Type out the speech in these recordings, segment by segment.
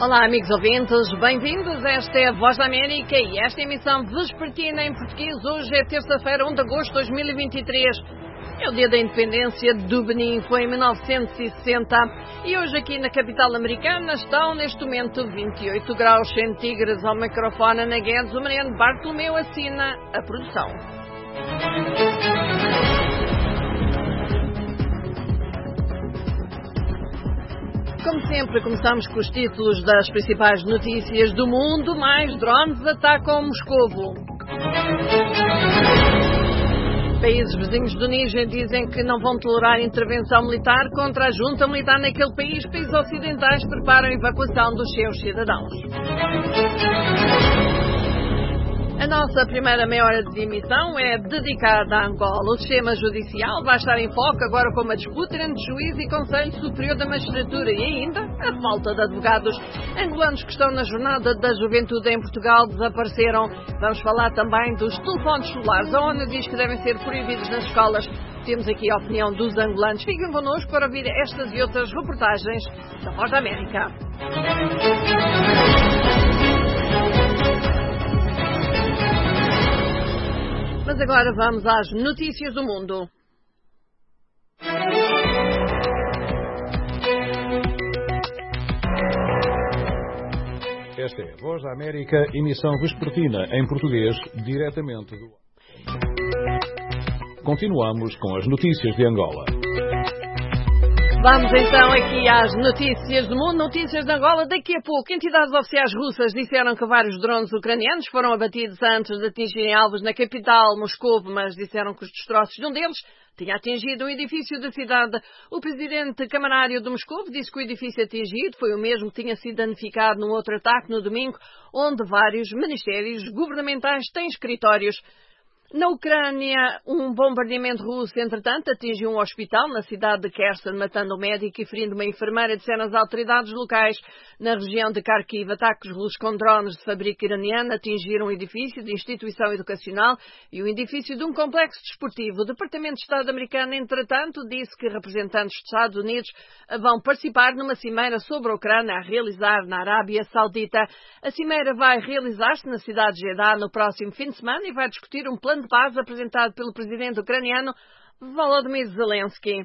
Olá, amigos ouvintes, bem-vindos. Esta é a Voz da América e esta emissão vespertina em português. Hoje é terça-feira, 1 de agosto de 2023. É o dia da independência do Benin, foi em 1960. E hoje aqui na capital americana estão neste momento 28 graus centígrados. Ao microfone Ana Guedes, o Mariano Bartolomeu assina a produção. Como sempre, começamos com os títulos das principais notícias do mundo. Mais drones atacam Moscovo. Países vizinhos do Níger dizem que não vão tolerar intervenção militar contra a junta militar naquele país. Países ocidentais preparam a evacuação dos seus cidadãos. A nossa primeira meia hora de emissão é dedicada a Angola. O sistema judicial vai estar em foco agora com uma disputa entre juiz e Conselho Superior da Magistratura e ainda a falta de advogados. Angolanos que estão na Jornada da Juventude em Portugal desapareceram. Vamos falar também dos telefones celulares. A ONU diz que devem ser proibidos nas escolas. Temos aqui a opinião dos angolanos. Fiquem connosco para ouvir estas e outras reportagens da Voz da América. Mas agora vamos às notícias do mundo. Esta é a Voz da América, emissão vespertina em português, diretamente do... Continuamos com as notícias de Angola. Vamos então aqui às notícias do mundo, notícias de Angola. Daqui a pouco, entidades oficiais russas disseram que vários drones ucranianos foram abatidos antes de atingirem alvos na capital, Moscovo, mas disseram que os destroços de um deles tinha atingido um edifício da cidade. O presidente camarário de Moscovo disse que o edifício atingido foi o mesmo que tinha sido danificado num outro ataque no domingo, onde vários ministérios governamentais têm escritórios. Na Ucrânia, um bombardeamento russo, entretanto, atingiu um hospital na cidade de Kherson, matando um médico e ferindo uma enfermeira, disseram as autoridades locais. Na região de Kharkiv, ataques russos com drones de fábrica iraniana atingiram um edifício de instituição educacional e o edifício de um complexo desportivo. O Departamento de Estado americano, entretanto, disse que representantes dos Estados Unidos vão participar numa cimeira sobre a Ucrânia a realizar na Arábia Saudita. A cimeira vai realizar-se na cidade de Jeddah no próximo fim de semana e vai discutir um plano de paz apresentado pelo presidente ucraniano Volodymyr Zelensky.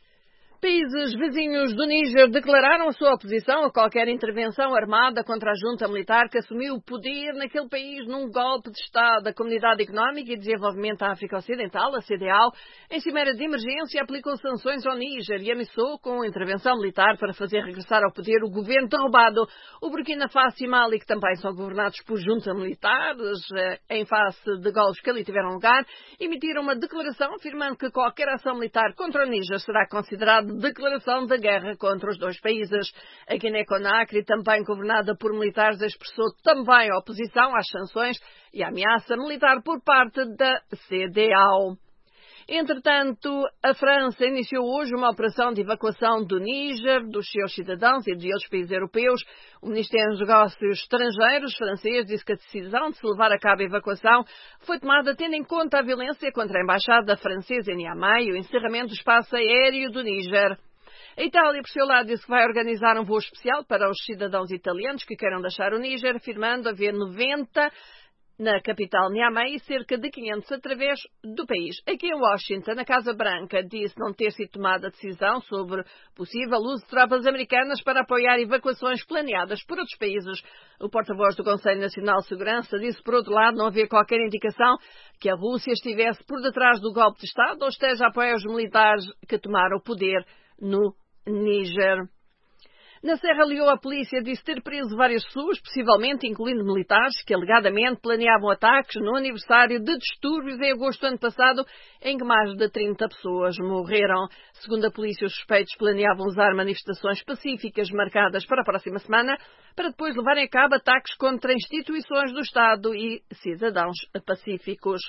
Países vizinhos do Níger declararam a sua oposição a qualquer intervenção armada contra a junta militar que assumiu o poder naquele país num golpe de Estado. A Comunidade Económica e Desenvolvimento da África Ocidental, a CEDEAO, em cimeira de emergência aplicou sanções ao Níger e ameaçou com intervenção militar para fazer regressar ao poder o governo derrubado. O Burkina Faso e Mali, que também são governados por junta militares, em face de golpes que ali tiveram lugar, emitiram uma declaração afirmando que qualquer ação militar contra o Níger será considerada declaração de guerra contra os dois países. A Guiné-Conakry, também governada por militares, expressou também a oposição às sanções e à ameaça militar por parte da CEDEAO. Entretanto, a França iniciou hoje uma operação de evacuação do Níger, dos seus cidadãos e de outros países europeus. O Ministério dos Negócios Estrangeiros francês disse que a decisão de se levar a cabo a evacuação foi tomada tendo em conta a violência contra a embaixada francesa em Niamey e o encerramento do espaço aéreo do Níger. A Itália, por seu lado, disse que vai organizar um voo especial para os cidadãos italianos que queiram deixar o Níger, afirmando haver 90 na capital Niamey e cerca de 500 através do país. Aqui em Washington, a Casa Branca disse não ter sido tomada a decisão sobre possível uso de tropas americanas para apoiar evacuações planeadas por outros países. O porta-voz do Conselho Nacional de Segurança disse, por outro lado, não havia qualquer indicação que a Rússia estivesse por detrás do golpe de Estado ou esteja a apoiar os militares que tomaram o poder no Níger. Na Serra Leoa, a polícia disse ter preso várias pessoas, possivelmente incluindo militares, que alegadamente planeavam ataques no aniversário de distúrbios em agosto do ano passado, em que mais de 30 pessoas morreram. Segundo a polícia, os suspeitos planeavam usar manifestações pacíficas marcadas para a próxima semana, para depois levarem a cabo ataques contra instituições do Estado e cidadãos pacíficos.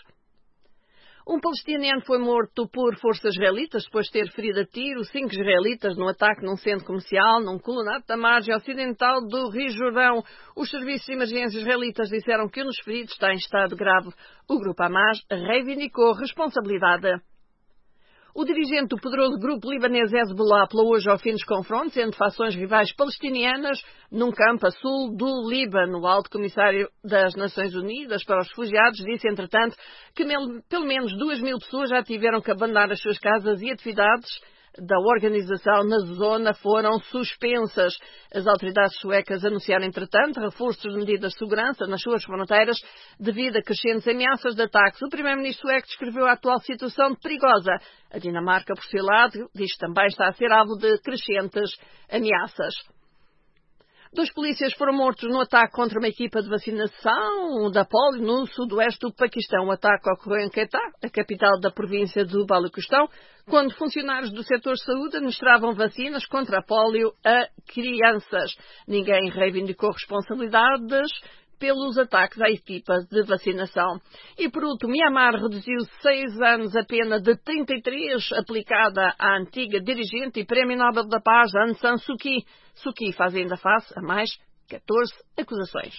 Um palestiniano foi morto por forças israelitas depois de ter ferido a tiro 5 israelitas num ataque num centro comercial, num colonato da margem ocidental do Rio Jordão. Os serviços de emergência israelitas disseram que um dos feridos está em estado grave. O grupo Hamas reivindicou responsabilidade. O dirigente do poderoso grupo libanês Hezbollah apelou hoje ao fim dos confrontos entre fações rivais palestinianas num campo a sul do Líbano. O alto comissário das Nações Unidas para os Refugiados disse, entretanto, que pelo menos 2.000 pessoas já tiveram que abandonar as suas casas e atividades da organização na zona foram suspensas. As autoridades suecas anunciaram, entretanto, reforços de medidas de segurança nas suas fronteiras devido a crescentes ameaças de ataques. O primeiro-ministro sueco descreveu a atual situação de perigosa. A Dinamarca, por seu lado, diz que também está a ser alvo de crescentes ameaças. 2 polícias foram mortos no ataque contra uma equipa de vacinação da polio no sudoeste do Paquistão. O ataque ocorreu em Quetta, a capital da província do Baluchistão, quando funcionários do setor de saúde administravam vacinas contra a polio a crianças. Ninguém reivindicou responsabilidades pelos ataques à equipa de vacinação. E, por último, Myanmar reduziu 6 anos a pena de 33 aplicada à antiga dirigente e Prémio Nobel da Paz, Aung San Suu Kyi. Suu Kyi faz ainda face a mais 14 acusações.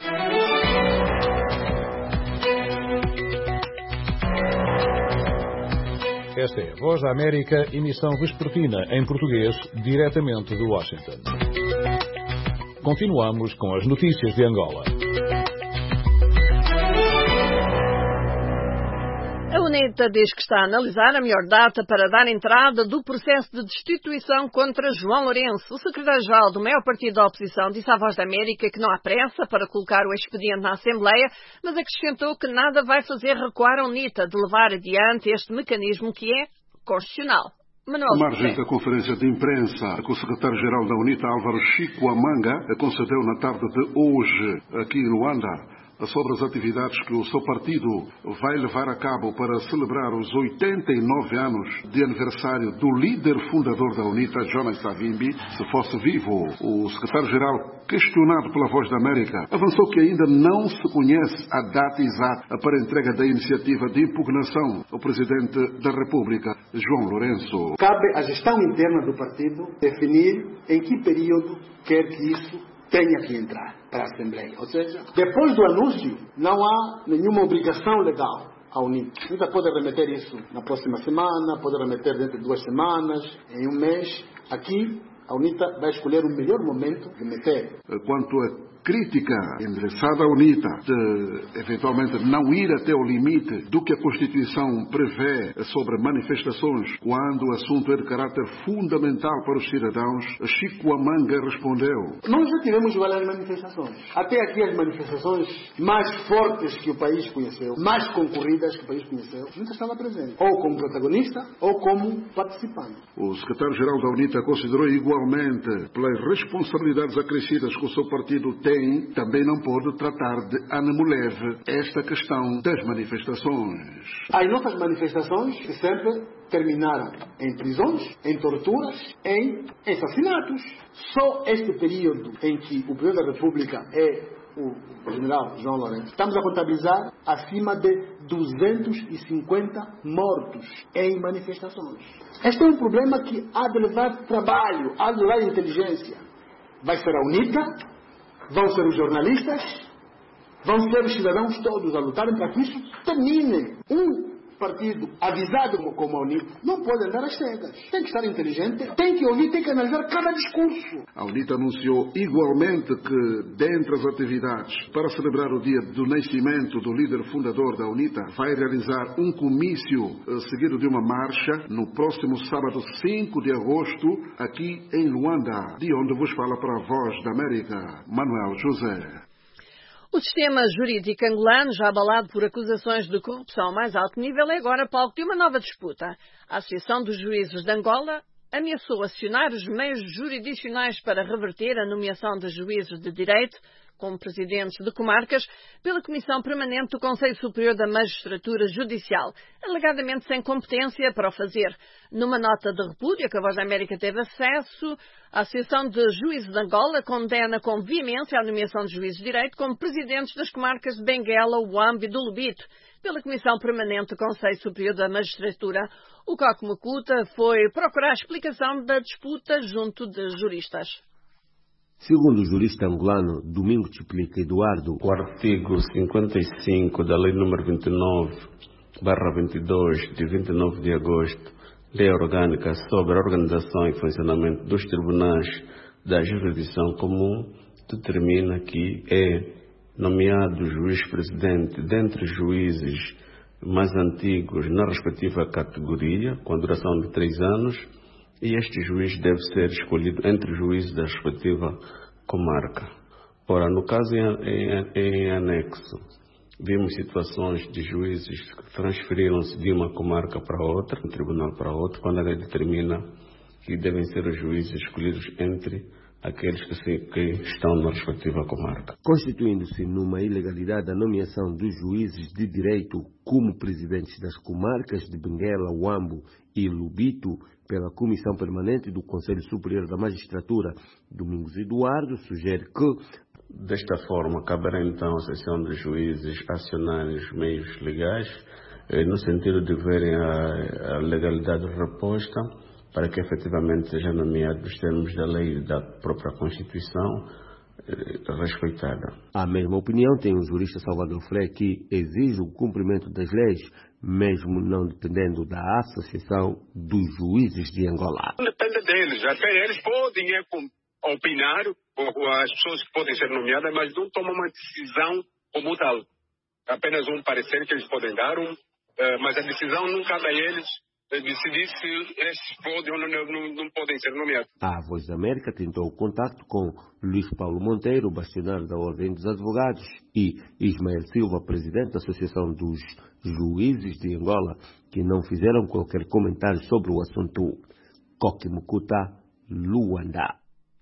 Esta é a Voz da América, emissão vespertina em português, diretamente de Washington. Continuamos com as notícias de Angola. A UNITA diz que está a analisar a melhor data para dar entrada do processo de destituição contra João Lourenço. O secretário-geral do maior partido da oposição disse à Voz da América que não há pressa para colocar o expediente na Assembleia, mas acrescentou que nada vai fazer recuar a UNITA de levar adiante este mecanismo que é constitucional. À margem da conferência de imprensa que o secretário-geral da UNITA, Álvaro Chico Amanga, concedeu na tarde de hoje aqui em Luanda, sobre as atividades que o seu partido vai levar a cabo para celebrar os 89 anos de aniversário do líder fundador da UNITA, Jonas Savimbi, se fosse vivo. O secretário-geral, questionado pela Voz da América, avançou que ainda não se conhece a data exata para a entrega da iniciativa de impugnação ao Presidente da República, João Lourenço. Cabe à gestão interna do partido definir em que período quer que isso tenha que entrar para a Assembleia. Ou seja, depois do anúncio, não há nenhuma obrigação legal à UNITA. A UNITA pode remeter isso na próxima semana, pode remeter dentro de 2 semanas, em 1 mês. Aqui, a UNITA vai escolher o melhor momento de meter. Quanto a crítica endereçada à UNITA de eventualmente não ir até o limite do que a Constituição prevê sobre manifestações quando o assunto é de caráter fundamental para os cidadãos, Chico Amanga respondeu: Nós já tivemos várias manifestações. Até aqui as manifestações mais fortes que o país conheceu, mais concorridas que o país conheceu, a UNITA estava presente, ou como protagonista ou como participante. O secretário-geral da UNITA considerou igualmente, pelas responsabilidades acrescidas que o seu partido tem, também não pode tratar de ânimo leve esta questão das manifestações. As nossas manifestações sempre terminaram em prisões, em torturas, em assassinatos. Só este período em que o Presidente da República é o general João Lourenço, estamos a contabilizar acima de 250 mortos em manifestações. Este é um problema que há de levar trabalho, há de levar inteligência. Vai ser a UNITA, vão ser os jornalistas, vão ser os cidadãos todos a lutarem para que isso termine. Um partido avisado como a UNITA não pode andar às cegas. Tem que estar inteligente, tem que ouvir, tem que analisar cada discurso. A UNITA anunciou igualmente que, dentre as atividades para celebrar o dia do nascimento do líder fundador da UNITA, vai realizar um comício seguido de uma marcha no próximo sábado 5 de agosto, aqui em Luanda, de onde vos fala para a Voz da América, Manuel José. O sistema jurídico angolano, já abalado por acusações de corrupção ao mais alto nível, é agora palco de uma nova disputa. A Associação dos Juízes de Angola ameaçou acionar os meios jurisdicionais para reverter a nomeação de juízes de direito como presidentes de comarcas pela Comissão Permanente do Conselho Superior da Magistratura Judicial, alegadamente sem competência para o fazer. Numa nota de repúdio que a Voz da América teve acesso, a Associação de Juízes de Angola condena com veemência a nomeação de juízes de direito como presidentes das comarcas de Benguela, Uambo e do Lubito pela Comissão Permanente do Conselho Superior da Magistratura. O Coco Macuta foi procurar explicação da disputa junto de juristas. Segundo o jurista angolano Domingo Chiplica Eduardo, o artigo 55 da Lei nº 29/22, de 29 de agosto Lei Orgânica sobre a Organização e Funcionamento dos Tribunais da Jurisdição Comum determina que é nomeado juiz-presidente dentre juízes mais antigos na respectiva categoria, com duração de 3 anos, e este juiz deve ser escolhido entre juízes da respectiva comarca. Ora, no caso em anexo, vimos situações de juízes que transferiram-se de uma comarca para outra, um tribunal para outro, quando a lei determina que devem ser os juízes escolhidos entre aqueles que estão na respectiva comarca. Constituindo-se numa ilegalidade a nomeação dos juízes de direito como presidentes das comarcas de Benguela, Huambo e Lubito pela Comissão Permanente do Conselho Superior da Magistratura, Domingos Eduardo sugere que desta forma, caberá então a seção de juízes acionarem os meios legais, no sentido de verem a legalidade reposta, para que efetivamente seja nomeado nos termos da lei e da própria Constituição respeitada. A mesma opinião tem o jurista Salvador Flé, que exige o cumprimento das leis, mesmo não dependendo da Associação dos Juízes de Angola. Não depende deles, até eles podem opinar, ou as pessoas que podem ser nomeadas, mas não tomam uma decisão como tal. Apenas um parecer que eles podem dar, mas a decisão não cabe a eles decidir se esses podem ou não podem ser nomeados. A Voz da América tentou o contacto com Luís Paulo Monteiro, bastionário da Ordem dos Advogados, e Ismael Silva, presidente da Associação dos Juízes de Angola, que não fizeram qualquer comentário sobre o assunto. Coque Mucuta, Luanda.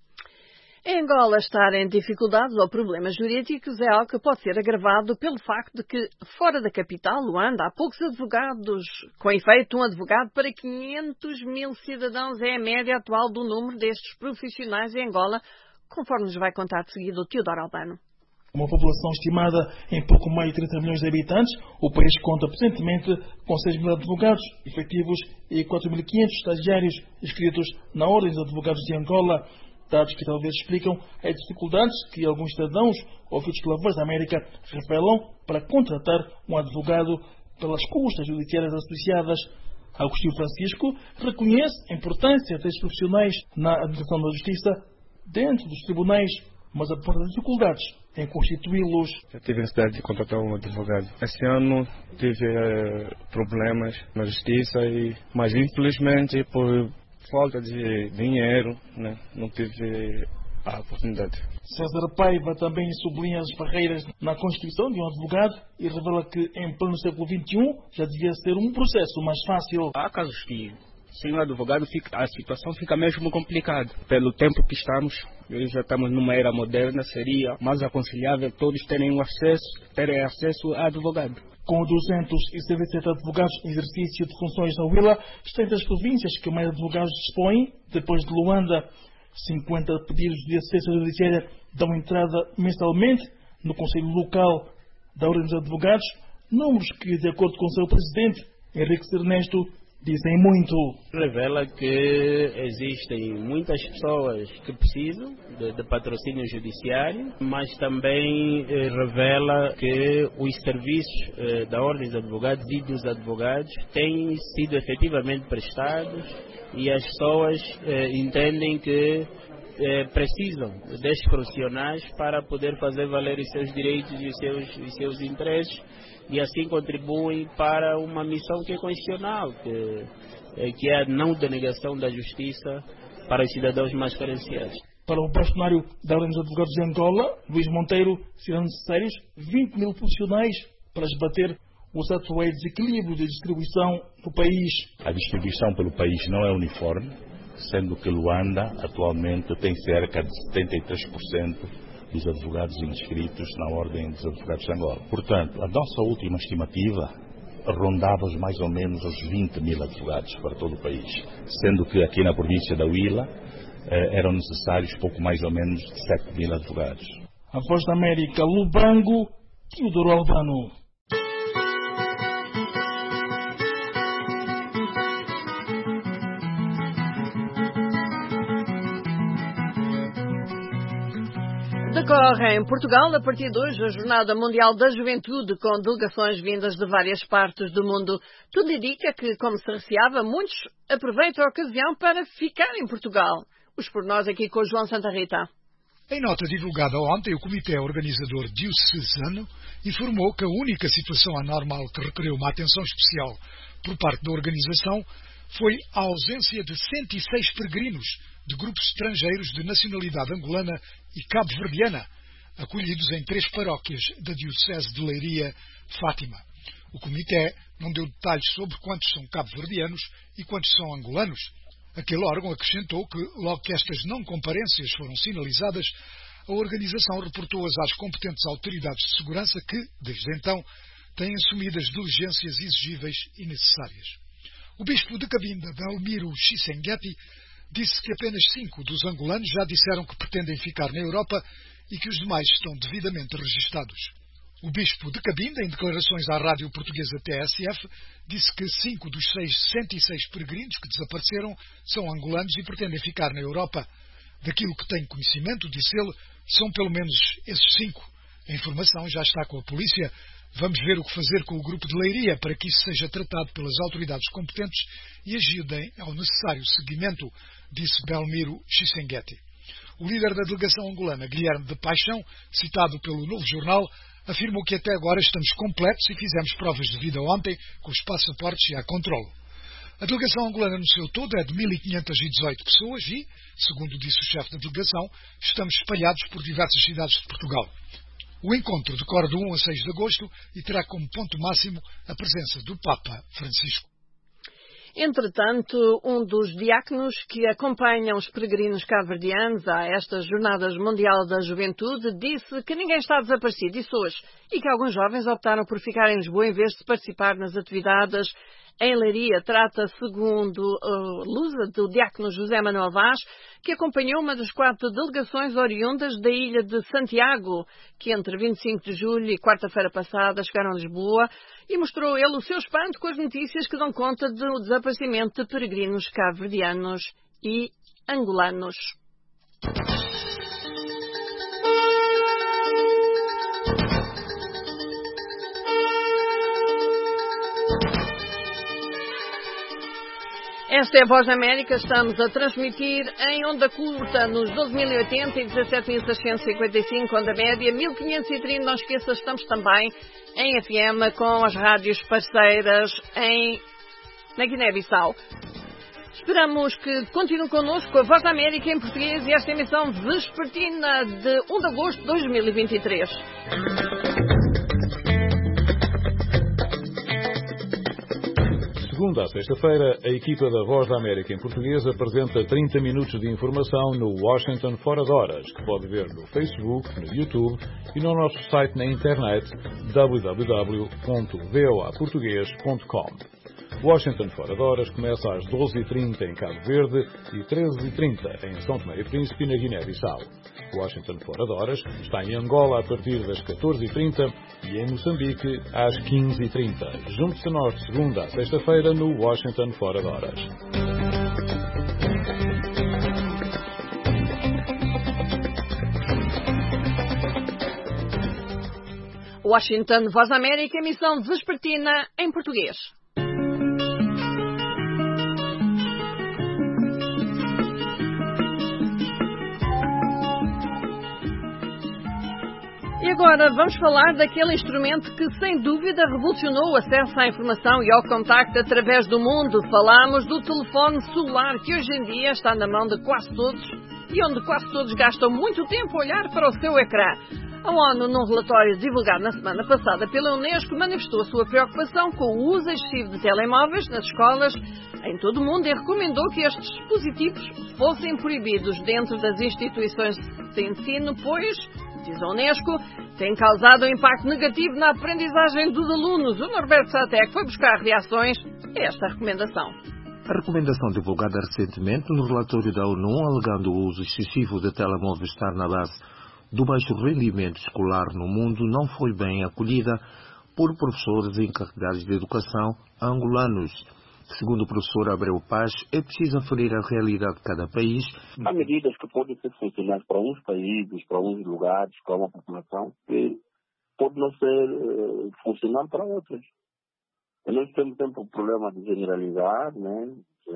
Em Angola, estar em dificuldades ou problemas jurídicos é algo que pode ser agravado pelo facto de que, fora da capital, Luanda, há poucos advogados. Com efeito, um advogado para 500 mil cidadãos é a média atual do número destes profissionais em Angola, conforme nos vai contar de seguida o Teodoro Albano. Uma população estimada em pouco mais de 30 milhões de habitantes, o país conta presentemente com 6 mil advogados efetivos e 4.500 estagiários inscritos na Ordem dos Advogados de Angola. Dados que talvez explicam as dificuldades que alguns cidadãos, ouvidos pela Voz da América, revelam para contratar um advogado pelas custas judiciárias associadas. Agostinho Francisco reconhece a importância destes profissionais na administração da justiça dentro dos tribunais, mas aponta dificuldades em constituí-los. Eu tive a necessidade de contratar um advogado. Esse ano tive problemas na justiça, mas infelizmente por falta de dinheiro, né, não tive a oportunidade. César Paiva também sublinha as barreiras na constituição de um advogado e revela que em pleno século XXI já devia ser um processo mais fácil. Há casos que, sem o advogado, a situação fica mesmo complicada. Pelo tempo que estamos, já estamos numa era moderna, seria mais aconselhável todos terem acesso a advogado. Com 277 advogados em exercício de funções na Huila, está entre as províncias que mais advogados dispõem, depois de Luanda. 50 pedidos de acesso judiciária dão entrada mensalmente no Conselho Local da Ordem dos Advogados, números que, de acordo com o seu presidente, Henrique Ernesto, dizem muito. Revela que existem muitas pessoas que precisam de patrocínio judiciário, mas também revela que os serviços da Ordem dos Advogados e dos advogados têm sido efetivamente prestados e as pessoas entendem que precisam destes profissionais para poder fazer valer os seus direitos e os seus interesses, e assim contribuem para uma missão que é constitucional, que é a não denegação da justiça para os cidadãos mais carenciados. Para o bastonário da Ordem dos Advogados de Angola, Luís Monteiro, serão necessários 20 mil profissionais para esbater os atuais desequilíbrios de distribuição do país. A distribuição pelo país não é uniforme, sendo que Luanda atualmente tem cerca de 73% dos advogados inscritos na Ordem dos Advogados de Angola. Portanto, a nossa última estimativa rondava mais ou menos os 20 mil advogados para todo o país, sendo que aqui na província da Huila eram necessários pouco mais ou menos de 7 mil advogados. A Voz da América, Lubango, Teodoro Albano. Decorre em Portugal, a partir de hoje, a Jornada Mundial da Juventude, com delegações vindas de várias partes do mundo. Tudo indica que, como se receava, muitos aproveitam a ocasião para ficar em Portugal. Os pormenores aqui com o João Santa Rita. Em nota divulgada ontem, o Comitê Organizador Diocesano informou que a única situação anormal que requereu uma atenção especial por parte da organização foi a ausência de 106 peregrinos de grupos estrangeiros de nacionalidade angolana e cabo-verdiana, acolhidos em 3 paróquias da Diocese de Leiria de Fátima. O Comitê não deu detalhes sobre quantos são cabo-verdianos e quantos são angolanos. Aquele órgão acrescentou que, logo que estas não comparências foram sinalizadas, a organização reportou-as às competentes autoridades de segurança que, desde então, têm assumido as diligências exigíveis e necessárias. O bispo de Cabinda, Belmiro Chisengueti, disse que apenas 5 dos angolanos já disseram que pretendem ficar na Europa e que os demais estão devidamente registados. O bispo de Cabinda, em declarações à rádio portuguesa TSF, disse que 5 dos 106 peregrinos que desapareceram são angolanos e pretendem ficar na Europa. Daquilo que tenho conhecimento, disse ele, são pelo menos esses 5. A informação já está com a polícia. Vamos ver o que fazer com o grupo de Leiria para que isso seja tratado pelas autoridades competentes e ajudem ao necessário seguimento, disse Belmiro Chisengueti. O líder da delegação angolana, Guilherme de Paixão, citado pelo Novo Jornal, afirmou que até agora estamos completos e fizemos provas de vida ontem com os passaportes e a controle. A delegação angolana no seu todo é de 1.518 pessoas e, segundo disse o chefe da delegação, estamos espalhados por diversas cidades de Portugal. O encontro decorre de 1 a 6 de agosto e terá como ponto máximo a presença do Papa Francisco. Entretanto, um dos diáconos que acompanham os peregrinos cabo-verdianos a estas Jornadas Mundial da Juventude disse que ninguém está desaparecido, disse hoje, e que alguns jovens optaram por ficar em Lisboa em vez de participar nas atividades em Leiria. Trata, segundo Lusa, do diácono José Manuel Vaz, que acompanhou uma das 4 delegações oriundas da ilha de Santiago, que entre 25 de julho e quarta-feira passada chegaram a Lisboa, e mostrou ele o seu espanto com as notícias que dão conta do desaparecimento de peregrinos cabo-verdianos e angolanos. Esta é a Voz da América, estamos a transmitir em onda curta nos 12.080 e 17.655, onda média 1.530, não esqueça, estamos também em FM com as rádios parceiras na Guiné-Bissau. Esperamos que continue connosco a Voz da América em português e esta emissão vespertina de 1 de agosto de 2023. Segunda a sexta-feira, a equipa da Voz da América em português apresenta 30 minutos de informação no Washington Fora de Horas, que pode ver no Facebook, no YouTube e no nosso site na internet www.voaportugues.com. Washington Fora de Horas começa às 12h30 em Cabo Verde e 13h30 em São Tomé e Príncipe, na Guiné-Bissau. Washington Fora de Horas está em Angola a partir das 14h30 e em Moçambique às 15h30. Junte-se a nós de segunda a sexta-feira no Washington Fora de Horas. Washington, Voz da América, emissão vespertina em português. E agora vamos falar daquele instrumento que, sem dúvida, revolucionou o acesso à informação e ao contacto através do mundo. Falamos do telefone celular, que hoje em dia está na mão de quase todos e onde quase todos gastam muito tempo a olhar para o seu ecrã. A ONU, num relatório divulgado na semana passada pela Unesco, manifestou a sua preocupação com o uso excessivo de telemóveis nas escolas em todo o mundo e recomendou que estes dispositivos fossem proibidos dentro das instituições de ensino, pois, diz a Unesco, tem causado um impacto negativo na aprendizagem dos alunos. O Norberto Satek foi buscar reações a esta recomendação. A recomendação divulgada recentemente no relatório da ONU, alegando o uso excessivo de telemóveis estar na base do baixo rendimento escolar no mundo, não foi bem acolhida por professores encarregados de educação angolanos. Segundo o professor Abreu Paz, é preciso aferir a realidade de cada país. Há medidas que podem ser funcionais para uns países, para uns lugares, para uma população, que pode não ser funcional para outros. E nós temos sempre o problema de generalizar, né?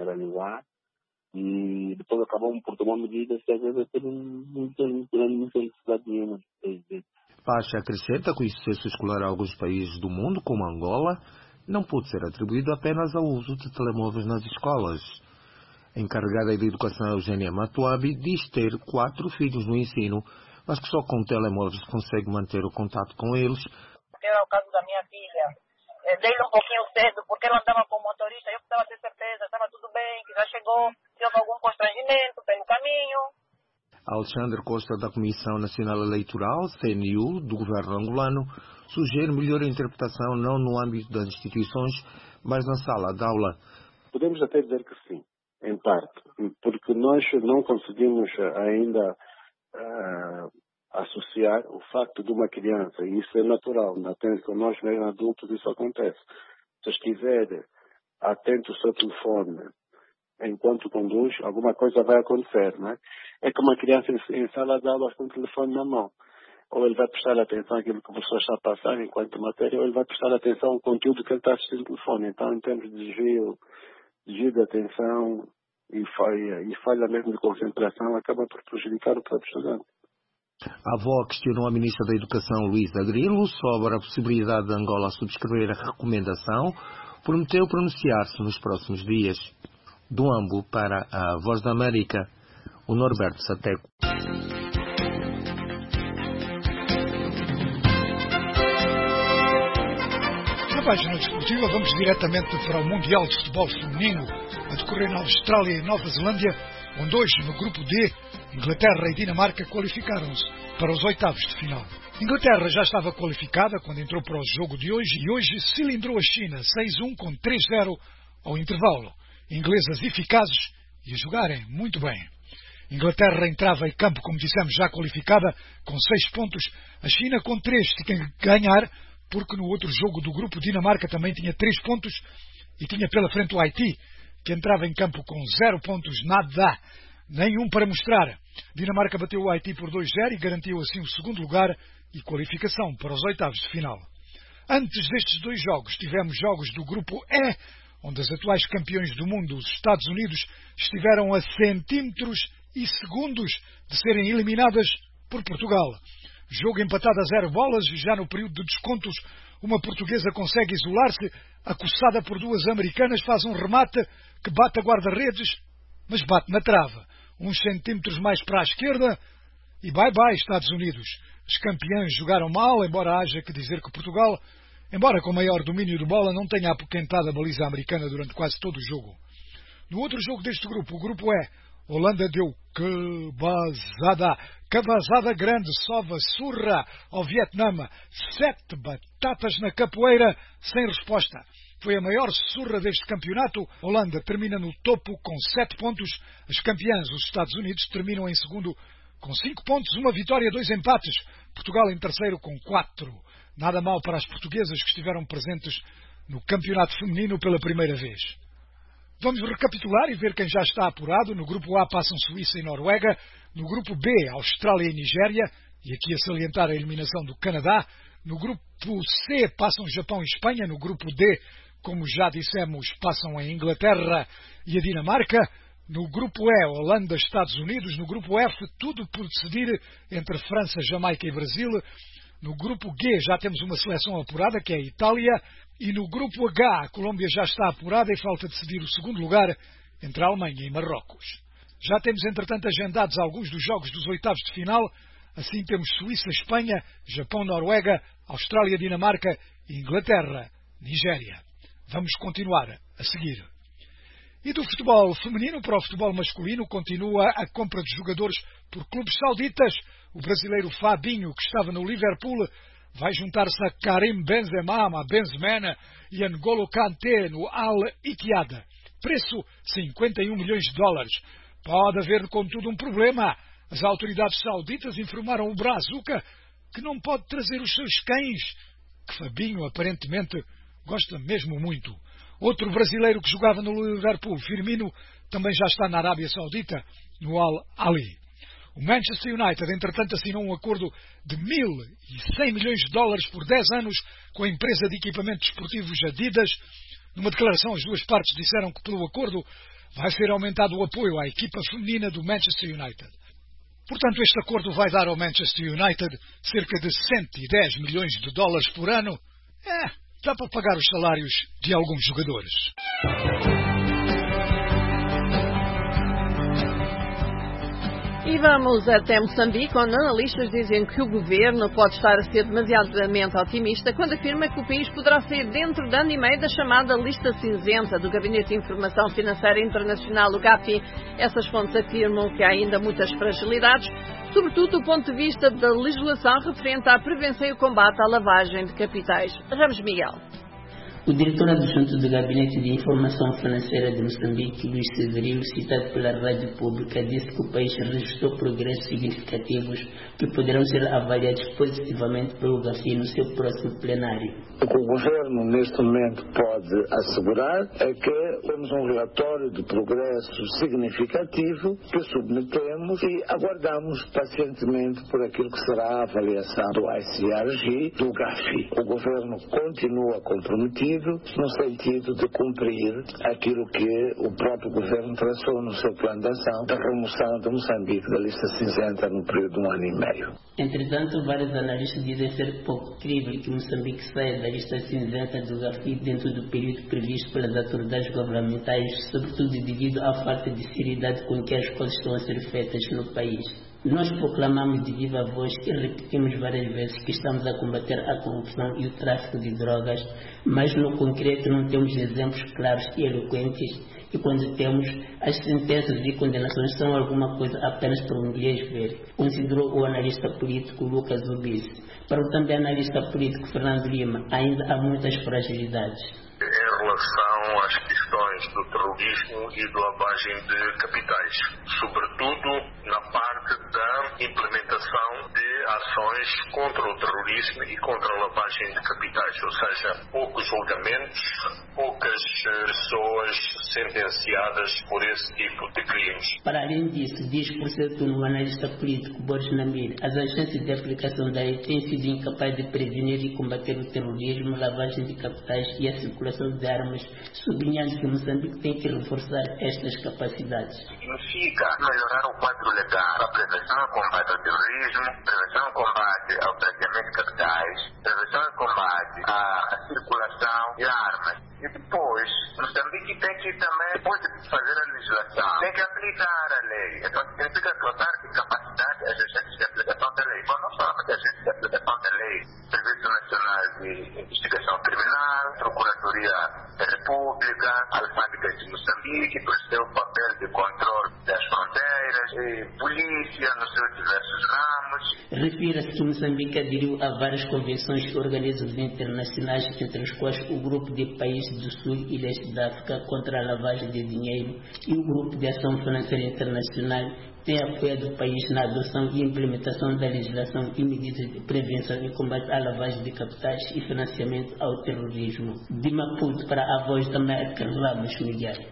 E depois acabamos por tomar medidas que às vezes não tem necessidade nenhuma. Paz acrescenta que o sucesso escolar a alguns países do mundo, como Angola, não pode ser atribuído apenas ao uso de telemóveis nas escolas. A encarregada de educação Eugênia Matuabi diz ter 4 filhos no ensino, mas que só com telemóveis consegue manter o contato com eles. Era o caso da minha filha. Dei-lhe um pouquinho cedo, porque ela andava com o motorista, eu precisava ter certeza, estava tudo bem, que já chegou, se houve algum constrangimento pelo caminho. Alexandre Costa, da Comissão Nacional Eleitoral, CNU, do governo angolano, sugere melhor interpretação não no âmbito das instituições, mas na sala de aula. Podemos até dizer que sim, em parte, porque nós não conseguimos ainda associar o facto de uma criança, e isso é natural, com nós mesmos adultos isso acontece. Se estiver atento ao seu telefone enquanto conduz, alguma coisa vai acontecer, não é? É como uma criança em sala de aula com o telefone na mão. Ou ele vai prestar atenção àquilo que o professor está a passar enquanto matéria, ou ele vai prestar atenção ao conteúdo que ele está assistindo no telefone. Então, em termos de desvio de atenção e falha mesmo de concentração, acaba por prejudicar o próprio estudante. A avó questionou a ministra da Educação, Luísa Grilo, sobre a possibilidade de Angola subscrever a recomendação, prometeu pronunciar-se nos próximos dias. Do Ambo para a Voz da América, o Norberto Sateco. Na página desportiva vamos diretamente para o Mundial de Futebol Feminino, a decorrer na Austrália e Nova Zelândia, onde hoje, no grupo D, Inglaterra e Dinamarca qualificaram-se para os oitavos de final. Inglaterra já estava qualificada quando entrou para o jogo de hoje e hoje cilindrou a China 6-1 com 3-0 ao intervalo. Ingleses eficazes e a jogarem muito bem. Inglaterra entrava em campo, como dissemos, já qualificada com 6 pontos. A China com 3 tinha que ganhar, porque no outro jogo do grupo Dinamarca também tinha 3 pontos e tinha pela frente o Haiti, que entrava em campo com 0 pontos, nada, nenhum para mostrar. Dinamarca bateu o Haiti por 2-0 e garantiu assim o segundo lugar e qualificação para os oitavos de final. Antes destes 2 jogos, tivemos jogos do grupo E, onde as atuais campeões do mundo, os Estados Unidos, estiveram a centímetros e segundos de serem eliminadas por Portugal. Jogo empatado a 0 bolas e já no período de descontos uma portuguesa consegue isolar-se, acossada por 2 americanas, faz um remate que bate a guarda-redes, mas bate na trave. Uns centímetros mais para a esquerda e bye-bye Estados Unidos. Os campeões jogaram mal, embora haja que dizer que Portugal, embora com maior domínio de bola, não tenha apoquentado a baliza americana durante quase todo o jogo. No outro jogo deste grupo, o grupo E, Holanda deu cabazada grande, sova, surra ao Vietnã. 7 batatas na capoeira, sem resposta. Foi a maior surra deste campeonato. Holanda termina no topo com 7 pontos. As campeãs, os Estados Unidos, terminam em segundo com 5 pontos, 1 vitória, 2 empates. Portugal em terceiro com 4. Nada mal para as portuguesas que estiveram presentes no campeonato feminino pela primeira vez. Vamos recapitular e ver quem já está apurado. No grupo A passam Suíça e Noruega. No grupo B, Austrália e Nigéria. E aqui a salientar a eliminação do Canadá. No grupo C passam Japão e Espanha. No grupo D, como já dissemos, passam a Inglaterra e a Dinamarca. No grupo E, Holanda, Estados Unidos. No grupo F, tudo por decidir entre França, Jamaica e Brasil. No grupo G já temos uma seleção apurada, que é a Itália. E no grupo H, a Colômbia já está apurada e falta decidir o segundo lugar entre a Alemanha e Marrocos. Já temos, entretanto, agendados alguns dos jogos dos oitavos de final. Assim temos Suíça, Espanha, Japão, Noruega, Austrália, Dinamarca e Inglaterra, Nigéria. Vamos continuar a seguir. E do futebol feminino para o futebol masculino continua a compra de jogadores por clubes sauditas. O brasileiro Fabinho, que estava no Liverpool, vai juntar-se a Karim Benzema, Benzema e a N'Golo Kanté no Al-Ittihad. Preço $51 milhões. Pode haver, contudo, um problema. As autoridades sauditas informaram o Brazuca que não pode trazer os seus cães, que Fabinho aparentemente gosta mesmo muito. Outro brasileiro que jogava no Liverpool, Firmino, também já está na Arábia Saudita, no Al Ahly. O Manchester United, entretanto, assinou um acordo de $1.100 milhões por 10 anos com a empresa de equipamentos esportivos Adidas. Numa declaração, as duas partes disseram que pelo acordo vai ser aumentado o apoio à equipa feminina do Manchester United. Portanto, este acordo vai dar ao Manchester United cerca de $110 milhões por ano. Dá para pagar os salários de alguns jogadores. E vamos até Moçambique, onde analistas dizem que o governo pode estar a ser demasiadamente otimista quando afirma que o país poderá sair dentro de ano e meio da chamada lista cinzenta do Gabinete de Informação Financeira Internacional, o GAFI. Essas fontes afirmam que há ainda muitas fragilidades, sobretudo do ponto de vista da legislação referente à prevenção e o combate à lavagem de capitais. Ramos Miguel. O diretor adjunto do Gabinete de Informação Financeira de Moçambique, Luís Severino, citado pela Rádio Pública, disse que o país registrou progressos significativos que poderão ser avaliados positivamente pelo GAFI no seu próximo plenário. O que o governo neste momento pode assegurar é que temos um relatório de progresso significativo que submetemos e aguardamos pacientemente por aquilo que será a avaliação do ICRG, do GAFI. O governo continua comprometido no sentido de cumprir aquilo que o próprio governo traçou no seu plano de ação da remoção de Moçambique da lista cinzenta no período de 1 ano e meio. Entretanto, vários analistas dizem ser pouco crível que Moçambique saia da lista cinzenta do GAFI dentro do período previsto pelas autoridades governamentais, sobretudo devido à falta de seriedade com que as coisas estão a ser feitas no país. Nós proclamamos de viva voz e repetimos várias vezes que estamos a combater a corrupção e o tráfico de drogas, mas no concreto não temos exemplos claros e eloquentes, e quando temos, as sentenças e condenações são alguma coisa apenas para um inglês ver, considerou o analista político Lucas Ubis. Para o também analista político Fernando Lima, ainda há muitas fragilidades. Em relação às questões do terrorismo e da lavagem de capitais, sobretudo na parte da implementação de ações contra o terrorismo e contra a lavagem de capitais, ou seja, poucos julgamentos, poucas pessoas sentenciadas por esse tipo de crimes. Para além disso, diz por certo o analista político Boris Namir, as agências de aplicação da lei têm sido incapazes de prevenir e combater o terrorismo, lavagem de capitais e a circulação de armas, sublinhando que Moçambique tem que reforçar estas capacidades. Significa melhorar o quadro legal, a prevenção e combate ao terrorismo, prevenção e combate ao branqueamento de capitais, prevenção e combate à circulação de armas. E depois, Moçambique tem que também, depois de fazer a legislação, tem que aplicar a lei. Então, significa dotar de capacidade as agências de aplicação da lei. Quando nós falamos de agências de aplicação da lei, Serviço Nacional de Investigação Criminal, Procuradoria da República, Alfândega de Moçambique, por seu papel de controle das fronteiras, e polícia nos seus diversos ramos. Refira-se que Moçambique aderiu a várias convenções e organismos internacionais, entre os quais o Grupo de Países do Sul e Leste da África contra a lavagem de dinheiro e o Grupo de Ação Financeira Internacional tem apoiado o país na adoção e implementação da legislação e medidas de prevenção e combate à lavagem de capitais e financiamento ao terrorismo. De Maputo para a Voz da América, Ramos Miguel.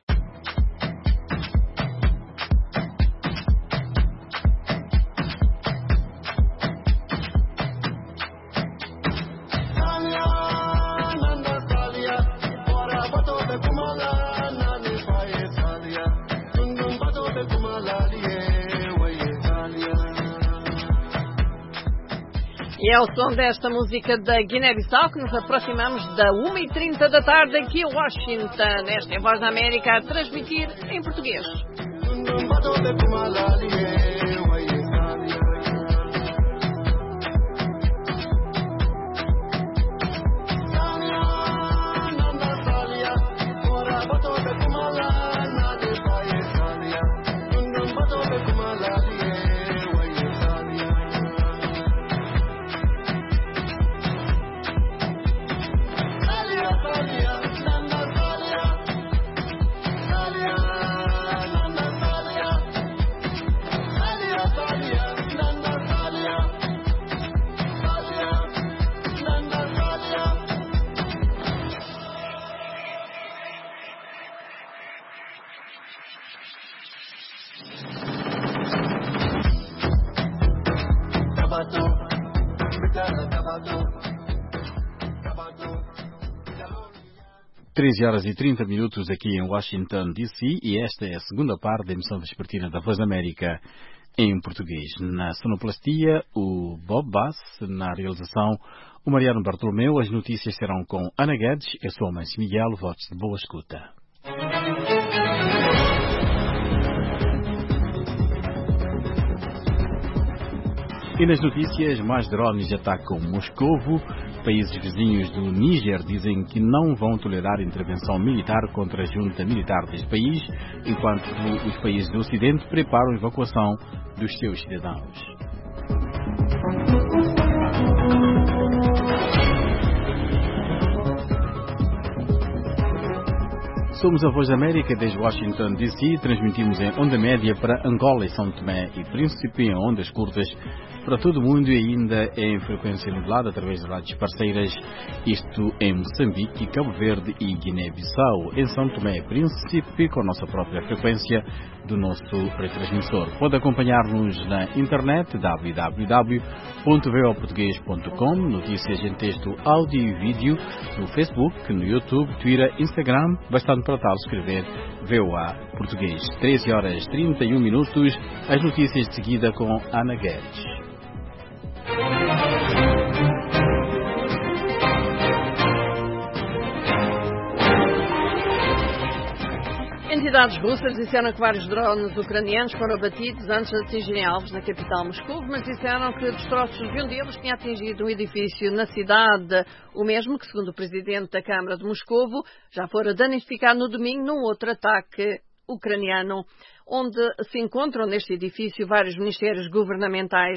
E é o som desta música da Guiné-Bissau que nos aproximamos da 1h30 da tarde aqui em Washington. Esta é a Voz da América a transmitir em português. 13h30 aqui em Washington, D.C. e esta é a segunda parte da emissão vespertina da Voz da América em português. Na sonoplastia, o Bob Bass, na realização, o Mariano Bartolomeu. As notícias serão com Ana Guedes. Eu sou o Mâncio Miguel, votos de boa escuta. E nas notícias, mais drones atacam Moscovo. Países vizinhos do Níger dizem que não vão tolerar intervenção militar contra a junta militar deste país, enquanto os países do Ocidente preparam a evacuação dos seus cidadãos. Somos a Voz da América desde Washington, D.C. Transmitimos em onda média para Angola e São Tomé e Príncipe, em ondas curtas para todo o mundo e ainda em frequência modulada através de rádios parceiras, isto em Moçambique, Cabo Verde e Guiné-Bissau. Em São Tomé e Príncipe, com a nossa própria frequência do nosso retransmissor. Pode acompanhar-nos na internet www.voaportugues.com, notícias em texto, áudio e vídeo no Facebook, no YouTube, Twitter, Instagram, bastante para tal escrever VOA Português. 13h31, as notícias de seguida com Ana Guedes. Entidades russas disseram que vários drones ucranianos foram abatidos antes de atingirem alvos na capital Moscou, mas disseram que destroços de um deles tinha atingido um edifício na cidade, o mesmo que, segundo o presidente da Câmara de Moscovo, já fora danificado no domingo num outro ataque ucraniano, onde se encontram neste edifício vários ministérios governamentais.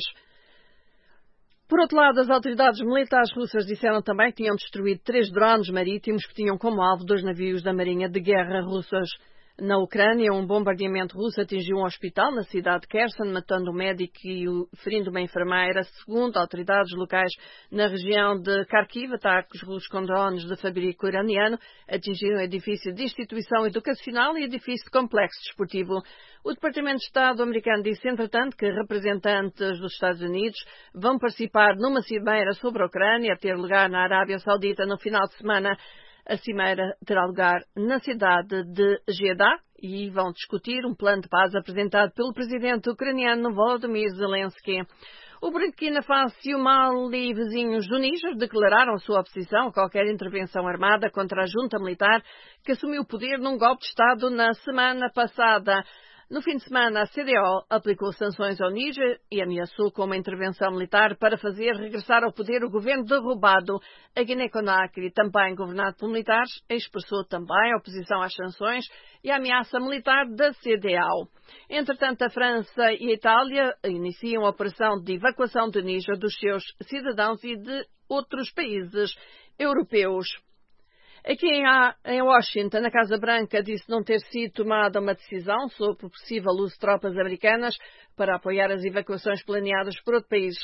Por outro lado, as autoridades militares russas disseram também que tinham destruído 3 drones marítimos que tinham como alvo 2 navios da Marinha de Guerra russas. Na Ucrânia, um bombardeamento russo atingiu um hospital na cidade de Kherson, matando um médico e ferindo uma enfermeira. Segundo autoridades locais na região de Kharkiv, ataques russos com drones de fabrico iraniano atingiram um edifício de instituição educacional e edifício de complexo desportivo. O Departamento de Estado americano disse, entretanto, que representantes dos Estados Unidos vão participar numa cimeira sobre a Ucrânia a ter lugar na Arábia Saudita no final de semana. A cimeira terá lugar na cidade de Jeddah e vão discutir um plano de paz apresentado pelo presidente ucraniano Volodymyr Zelensky. O Burkina Faso e o Mali, vizinhos do Níger, declararam sua oposição a qualquer intervenção armada contra a junta militar que assumiu o poder num golpe de Estado na semana passada. No fim de semana, a CDAO aplicou sanções ao Níger e ameaçou com uma intervenção militar para fazer regressar ao poder o governo derrubado. A Guiné-Conakry, também governado por militares, expressou também a oposição às sanções e à ameaça militar da CDAO. Entretanto, a França e a Itália iniciam a operação de evacuação do Níger dos seus cidadãos e de outros países europeus. Aqui em Washington, a Casa Branca disse não ter sido tomada uma decisão sobre o possível uso de tropas americanas para apoiar as evacuações planeadas por outros países.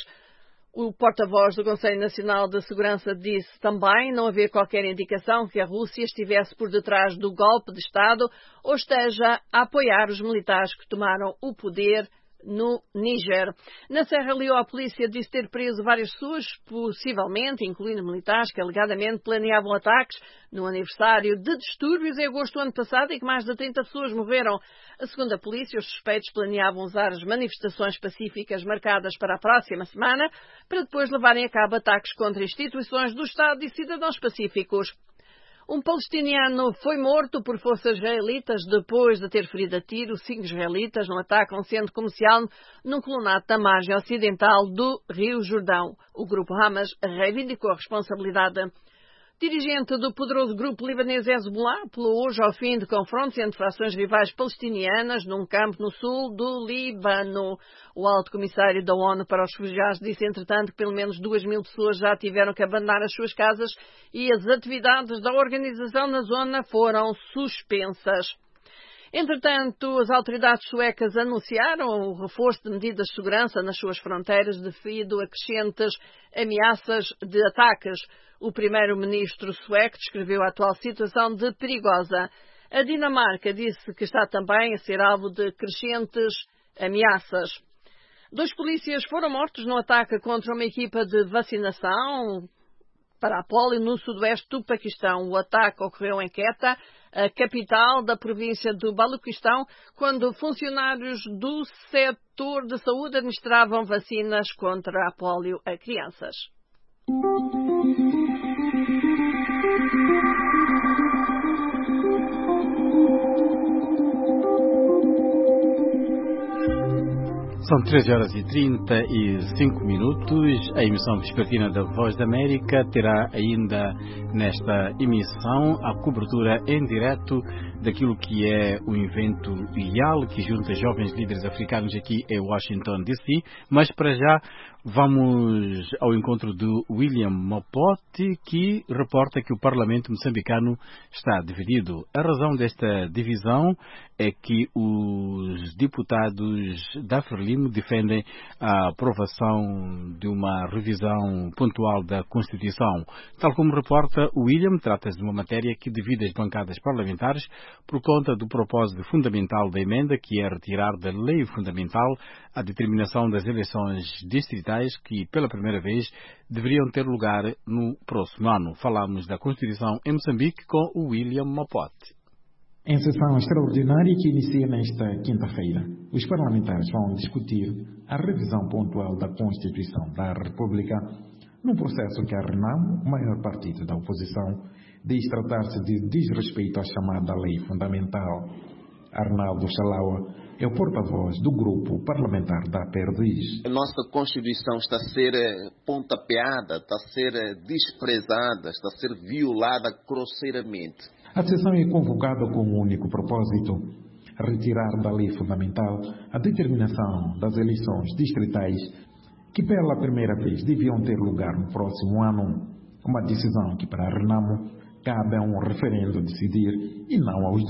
O porta-voz do Conselho Nacional de Segurança disse também não haver qualquer indicação que a Rússia estivesse por detrás do golpe de Estado ou esteja a apoiar os militares que tomaram o poder no Níger. Na Serra Leoa, a polícia disse ter preso várias pessoas, possivelmente, incluindo militares, que alegadamente planeavam ataques no aniversário de distúrbios em agosto do ano passado e que mais de 30 pessoas morreram. Segundo a polícia, os suspeitos planeavam usar as manifestações pacíficas marcadas para a próxima semana para depois levarem a cabo ataques contra instituições do Estado e cidadãos pacíficos. Um palestiniano foi morto por forças israelitas depois de ter ferido a tiro 5 israelitas num ataque a um centro comercial num colonato da margem ocidental do Rio Jordão. O grupo Hamas reivindicou a responsabilidade. Dirigente do poderoso grupo libanês Hezbollah apelou hoje ao fim de confrontos entre frações rivais palestinianas num campo no sul do Líbano. O alto comissário da ONU para os refugiados disse, entretanto, que pelo menos 2.000 pessoas já tiveram que abandonar as suas casas e as atividades da organização na zona foram suspensas. Entretanto, as autoridades suecas anunciaram o reforço de medidas de segurança nas suas fronteiras devido a crescentes ameaças de ataques. O primeiro-ministro sueco descreveu a atual situação de perigosa. A Dinamarca disse que está também a ser alvo de crescentes ameaças. 2 polícias foram mortos num ataque contra uma equipa de vacinação para a polio no sudoeste do Paquistão. O ataque ocorreu em Quetta, a capital da província do Baluquistão, quando funcionários do setor de saúde administravam vacinas contra a polio a crianças. São 13h35. A emissão vespertina da Voz da América terá ainda nesta emissão a cobertura em direto daquilo que é o evento IAL, que junta jovens líderes africanos aqui em Washington, D.C. Mas para já vamos ao encontro do William Mopote, que reporta que o Parlamento moçambicano está dividido. A razão desta divisão é que os deputados da Frelimo defendem a aprovação de uma revisão pontual da Constituição. Tal como reporta o William, trata-se de uma matéria que divide as bancadas parlamentares por conta do propósito fundamental da emenda, que é retirar da lei fundamental a determinação das eleições distritais que, pela primeira vez, deveriam ter lugar no próximo ano. Falamos da Constituição em Moçambique com o William Mopote. Em sessão extraordinária que inicia nesta quinta-feira, os parlamentares vão discutir a revisão pontual da Constituição da República, num processo que a RENAMO, o maior partido da oposição, diz tratar-se de desrespeito à chamada lei fundamental. Arnaldo Chalaua é o porta-voz do grupo parlamentar da PERDIZ. A nossa Constituição está a ser pontapeada, está a ser desprezada, está a ser violada grosseiramente. A sessão é convocada com um único propósito: retirar da lei fundamental a determinação das eleições distritais que pela primeira vez deviam ter lugar no próximo ano. Uma decisão que para a RENAMO cabe a um referendo decidir e não aos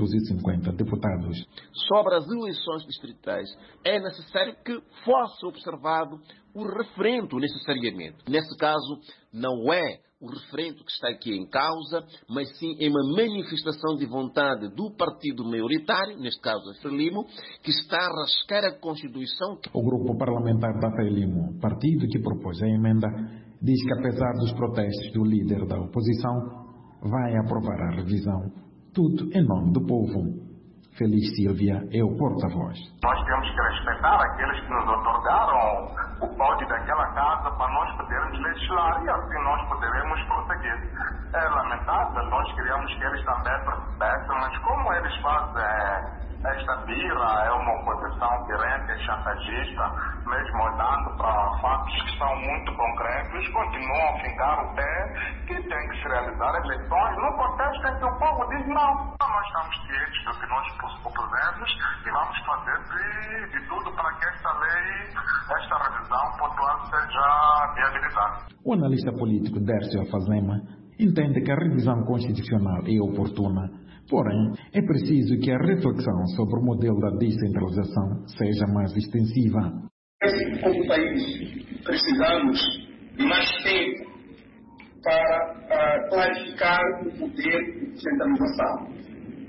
250 deputados. Sobre as eleições distritais, é necessário que fosse observado o referendo necessariamente. Nesse caso, não é o referendo que está aqui em causa, mas sim é uma manifestação de vontade do partido maioritário, neste caso a Frelimo, que está a rascar a Constituição. O grupo parlamentar da Frelimo, partido que propôs a emenda, diz que apesar dos protestos do líder da oposição, vai aprovar a revisão, tudo em nome do povo. Feliz Silvia é o porta-voz. Nós temos que respeitar aqueles que nos otorgaram o pódio daquela casa para nós podermos legislar e assim nós poderemos prosseguir. É lamentável, nós queríamos que eles também percebessem, mas como eles fazem esta birra, é uma oposição direta e chantagista, mesmo olhando para fatos que são muito concretos, continuam a fincar o pé que tem que se realizar eleições no contexto em que o povo diz não. Nós estamos cientes do que nós propusemos e vamos fazer de tudo para que esta lei, esta revisão pontual seja viabilizada. O analista político Dércio Afazema entende que a revisão constitucional é oportuna, porém é preciso que a reflexão sobre o modelo da descentralização seja mais extensiva. Como país, precisamos de mais tempo para clarificar o poder de descentralização.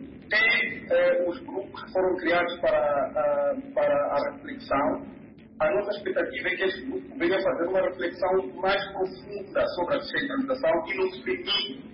Tem os grupos que foram criados para a reflexão. A nossa expectativa é que esses grupos venham a fazer uma reflexão mais profunda sobre a descentralização e nos permita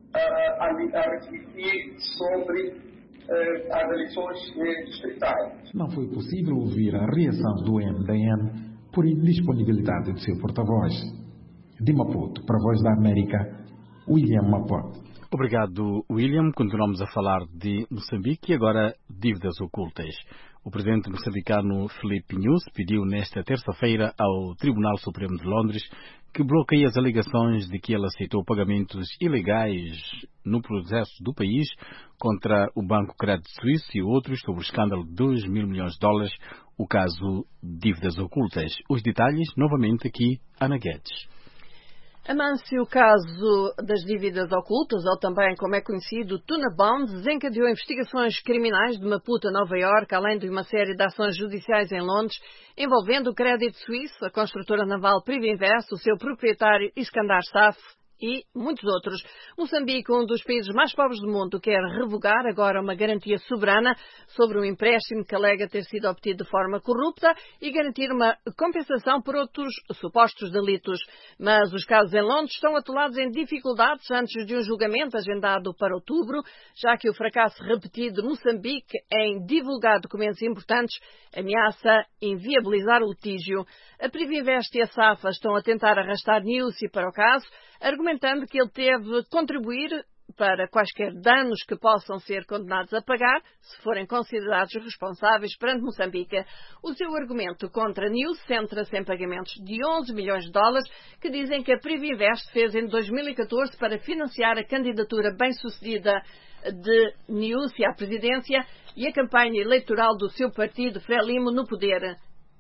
a refletir sobre as eleições distritais. Não foi possível ouvir a reação do MDM por indisponibilidade do seu porta-voz. De Maputo, para a Voz da América, William Mopote. Obrigado, William. Continuamos a falar de Moçambique e agora dívidas ocultas. O presidente moçambicano Filipe Nunes pediu nesta terça-feira ao Tribunal Supremo de Londres que bloqueie as alegações de que ele aceitou pagamentos ilegais no processo do país contra o Banco Credit Suisse e outros sobre o escândalo de 2 mil milhões de dólares, o caso dívidas ocultas. Os detalhes, novamente aqui, Ana Guedes. Amâncio, o caso das dívidas ocultas, ou também, como é conhecido, Tuna Bonds, desencadeou investigações criminais de Maputo a Nova Iorque, além de uma série de ações judiciais em Londres, envolvendo o Credit Suisse, a construtora naval Privinvest, o seu proprietário Iskandar Saf e muitos outros. Moçambique, um dos países mais pobres do mundo, quer revogar agora uma garantia soberana sobre um empréstimo que alega ter sido obtido de forma corrupta e garantir uma compensação por outros supostos delitos. Mas os casos em Londres estão atolados em dificuldades antes de um julgamento agendado para outubro, já que o fracasso repetido de Moçambique em divulgar documentos importantes ameaça inviabilizar o litígio. A Privinvest e a SAFA estão a tentar arrastar Nyusi para o caso, argumentando que ele teve de contribuir para quaisquer danos que possam ser condenados a pagar, se forem considerados responsáveis perante Moçambique. O seu argumento contra Nyusi centra-se em pagamentos de 11 milhões de dólares que dizem que a Privinvest fez em 2014 para financiar a candidatura bem-sucedida de Nyusi à presidência e a campanha eleitoral do seu partido Frelimo no poder.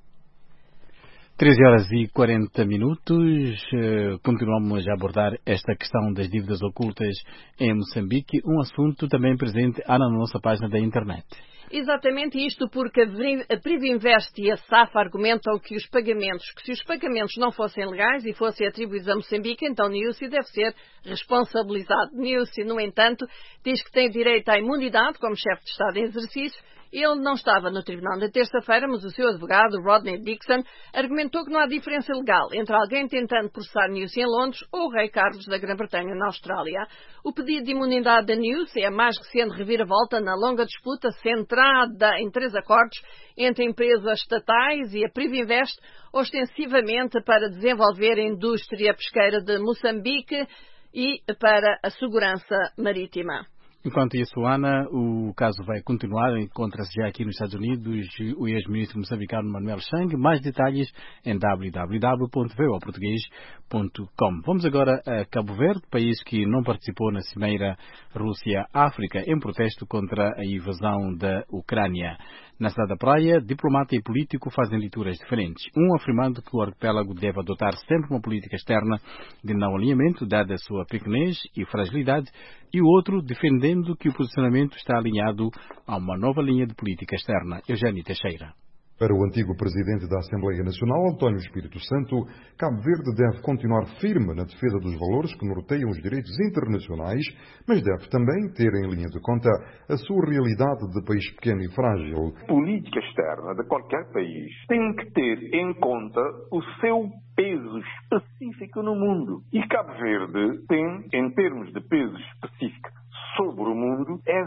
13h40. Continuamos a abordar esta questão das dívidas ocultas em Moçambique, um assunto também presente na nossa página da internet. Exatamente isto porque a Privinvest e a SAFA argumentam que se os pagamentos não fossem legais e fossem atribuídos a Moçambique, então Nyusi deve ser responsabilizado. Nyusi, no entanto, diz que tem direito à imunidade como chefe de Estado em exercício. Ele não estava no tribunal na terça-feira, mas o seu advogado, Rodney Dixon, argumentou que não há diferença legal entre alguém tentando processar Nyusi em Londres ou o rei Carlos da Grã-Bretanha na Austrália. O pedido de imunidade da Nyusi é a mais recente reviravolta na longa disputa centrada em 3 acordos entre empresas estatais e a Privinvest, ostensivamente para desenvolver a indústria pesqueira de Moçambique e para a segurança marítima. Enquanto isso, Ana, o caso vai continuar. Encontra-se já aqui nos Estados Unidos o ex-ministro moçambicano Manuel Chang. Mais detalhes em www.voaportugues.com. Vamos agora a Cabo Verde, país que não participou na cimeira Rússia-África em protesto contra a invasão da Ucrânia. Na cidade da Praia, diplomata e político fazem leituras diferentes. Um afirmando que o arquipélago deve adotar sempre uma política externa de não alinhamento, dada a sua pequenez e fragilidade, e o outro defendendo que o posicionamento está alinhado a uma nova linha de política externa. Eugênio Teixeira. Para o antigo presidente da Assembleia Nacional, António Espírito Santo, Cabo Verde deve continuar firme na defesa dos valores que norteiam os direitos internacionais, mas deve também ter em linha de conta a sua realidade de país pequeno e frágil. A política externa de qualquer país tem que ter em conta o seu peso específico no mundo. E Cabo Verde tem, em termos de peso específico sobre o mundo, é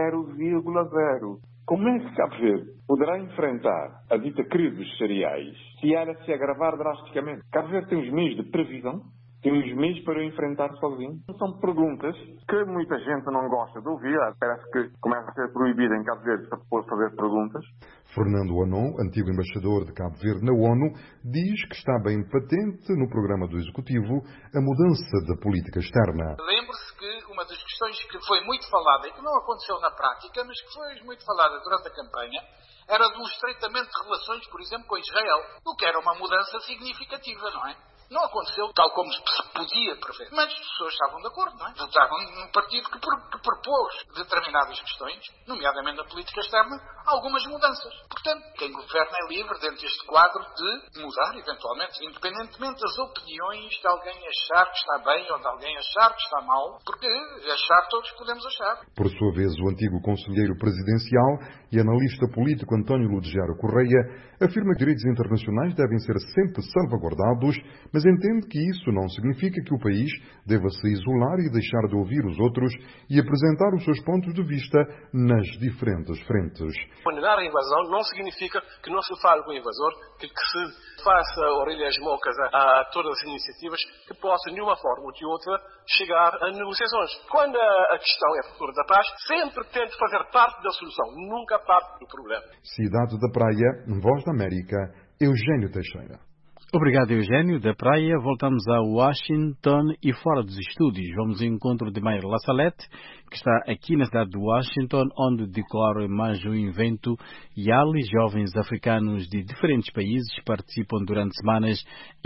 0,0. Como é que Cabo Verde poderá enfrentar a dita crise dos cereais se ela se agravar drasticamente? Cabo Verde tem os meios de previsão, tem os meios para o enfrentar sozinho? São perguntas que muita gente não gosta de ouvir. Parece que começa a ser proibido em Cabo Verde para fazer perguntas. Fernando Anon, antigo embaixador de Cabo Verde na ONU, diz que está bem patente no programa do Executivo a mudança da política externa. Lembre-se que uma das questões que foi muito falada e que não aconteceu na prática, mas que foi muito falada durante a campanha, era de um estreitamento de relações, por exemplo, com Israel, o que era uma mudança significativa, não é? Não aconteceu tal como se podia prever. Mas as pessoas estavam de acordo, não é? Votavam num partido que propôs determinadas questões, nomeadamente na política externa, algumas mudanças. Portanto, quem governa é livre dentro deste quadro de mudar, eventualmente, independentemente das opiniões de alguém achar que está bem ou de alguém achar que está mal, porque achar todos podemos achar. Por sua vez, o antigo conselheiro presidencial e analista político António Ludgero Correia afirma que direitos internacionais devem ser sempre salvaguardados, mas entende que isso não significa que o país deva se isolar e deixar de ouvir os outros e apresentar os seus pontos de vista nas diferentes frentes. Condenar a invasão não significa que não se fale com o invasor, que se faça orelhas mocas a todas as iniciativas que possam, de uma forma ou de outra, chegar a negociações. Quando a questão é a futuro da paz, sempre tente fazer parte da solução, nunca parte do problema. Cidade da Praia, Voz da América, Eugênio Teixeira. Obrigado, Eugênio. Da Praia, voltamos a Washington e fora dos estúdios. Vamos ao encontro de Mayra La Salette, que está aqui na cidade de Washington, onde decorre mais um evento e ali jovens africanos de diferentes países participam durante semanas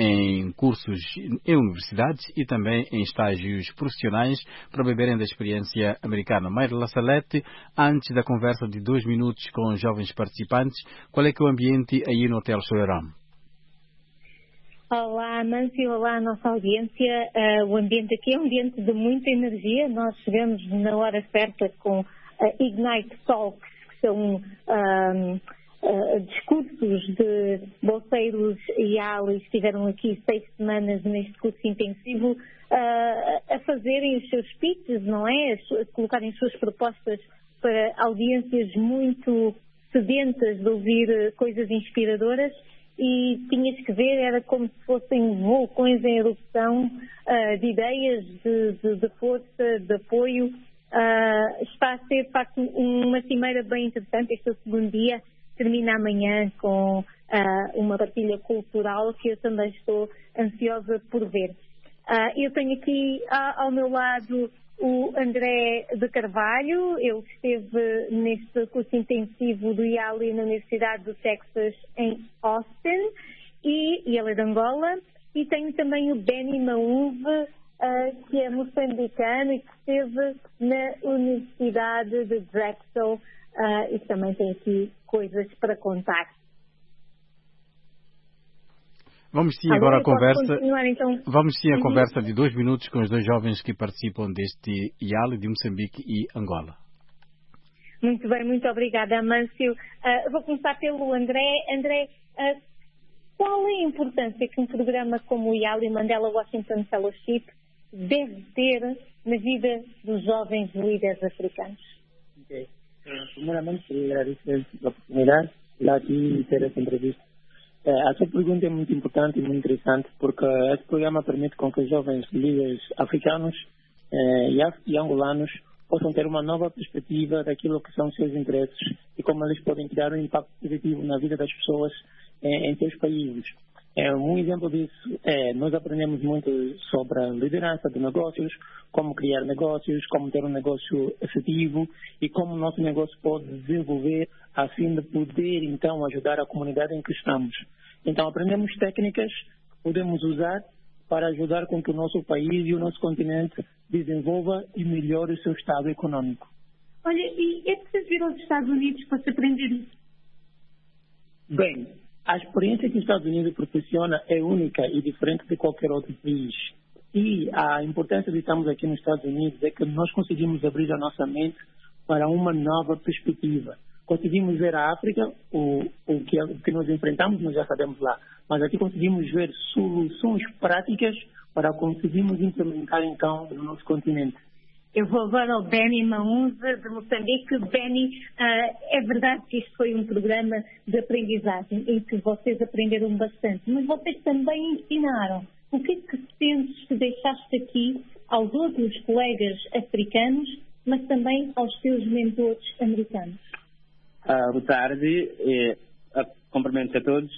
em cursos em universidades e também em estágios profissionais para beberem da experiência americana. Mayra La Salette, antes da conversa de 2 minutos com os jovens participantes, qual é que é o ambiente aí no Hotel Soleram? Olá, Mâncio, olá à nossa audiência. O ambiente aqui é um ambiente de muita energia. Nós chegamos na hora certa com Ignite Talks, que são discursos de bolseiros e ALIs que estiveram aqui 6 semanas neste curso intensivo a fazerem os seus speeches, não é? A colocarem as suas propostas para audiências muito sedentas de ouvir coisas inspiradoras. E tinhas que ver, era como se fossem vulcões em erupção de ideias, de força, de apoio. Está a ser, de facto, uma cimeira bem interessante. Este é o segundo dia, termina amanhã com uma partilha cultural que eu também estou ansiosa por ver. Eu tenho aqui ao meu lado o André de Carvalho. Ele esteve neste curso intensivo do IALI na Universidade do Texas em Austin e ele é de Angola. E tenho também o Benny Maúve, que é moçambicano e que esteve na Universidade de Drexel e que também tem aqui coisas para contar. Vamos sim agora a conversa. Então. Vamos sim a conversa de 2 minutos com os 2 jovens que participam deste IALI de Moçambique e Angola. Muito bem, muito obrigada, Mâncio. Vou começar pelo André. André, qual é a importância que um programa como o IALI Mandela Washington Fellowship deve ter na vida dos jovens líderes africanos? Okay. Primeiramente, queria agradecer a oportunidade de lá aqui ter essa entrevista. A sua pergunta é muito importante e muito interessante porque esse programa permite com que os jovens líderes africanos e angolanos possam ter uma nova perspectiva daquilo que são os seus interesses e como eles podem criar um impacto positivo na vida das pessoas em seus países. Um exemplo disso nós aprendemos muito sobre a liderança de negócios, como criar negócios, como ter um negócio efetivo e como o nosso negócio pode desenvolver a fim de poder, então, ajudar a comunidade em que estamos. Então, aprendemos técnicas que podemos usar para ajudar com que o nosso país e o nosso continente desenvolva e melhore o seu estado econômico. Olha, e é preciso vir aos Estados Unidos para se aprender isso? Bem, a experiência que os Estados Unidos proporciona é única e diferente de qualquer outro país. E a importância de estarmos aqui nos Estados Unidos é que nós conseguimos abrir a nossa mente para uma nova perspectiva. Conseguimos ver a África, o que nós enfrentamos, nós já sabemos lá. Mas aqui conseguimos ver soluções práticas para conseguirmos implementar, então, no nosso continente. Eu vou agora ao Benny Maúve, de Moçambique. Benny, é verdade que isto foi um programa de aprendizagem em que vocês aprenderam bastante, mas vocês também ensinaram. O que é que sentes que deixaste aqui aos outros colegas africanos, mas também aos teus mentores americanos? Boa tarde, cumprimentos a todos.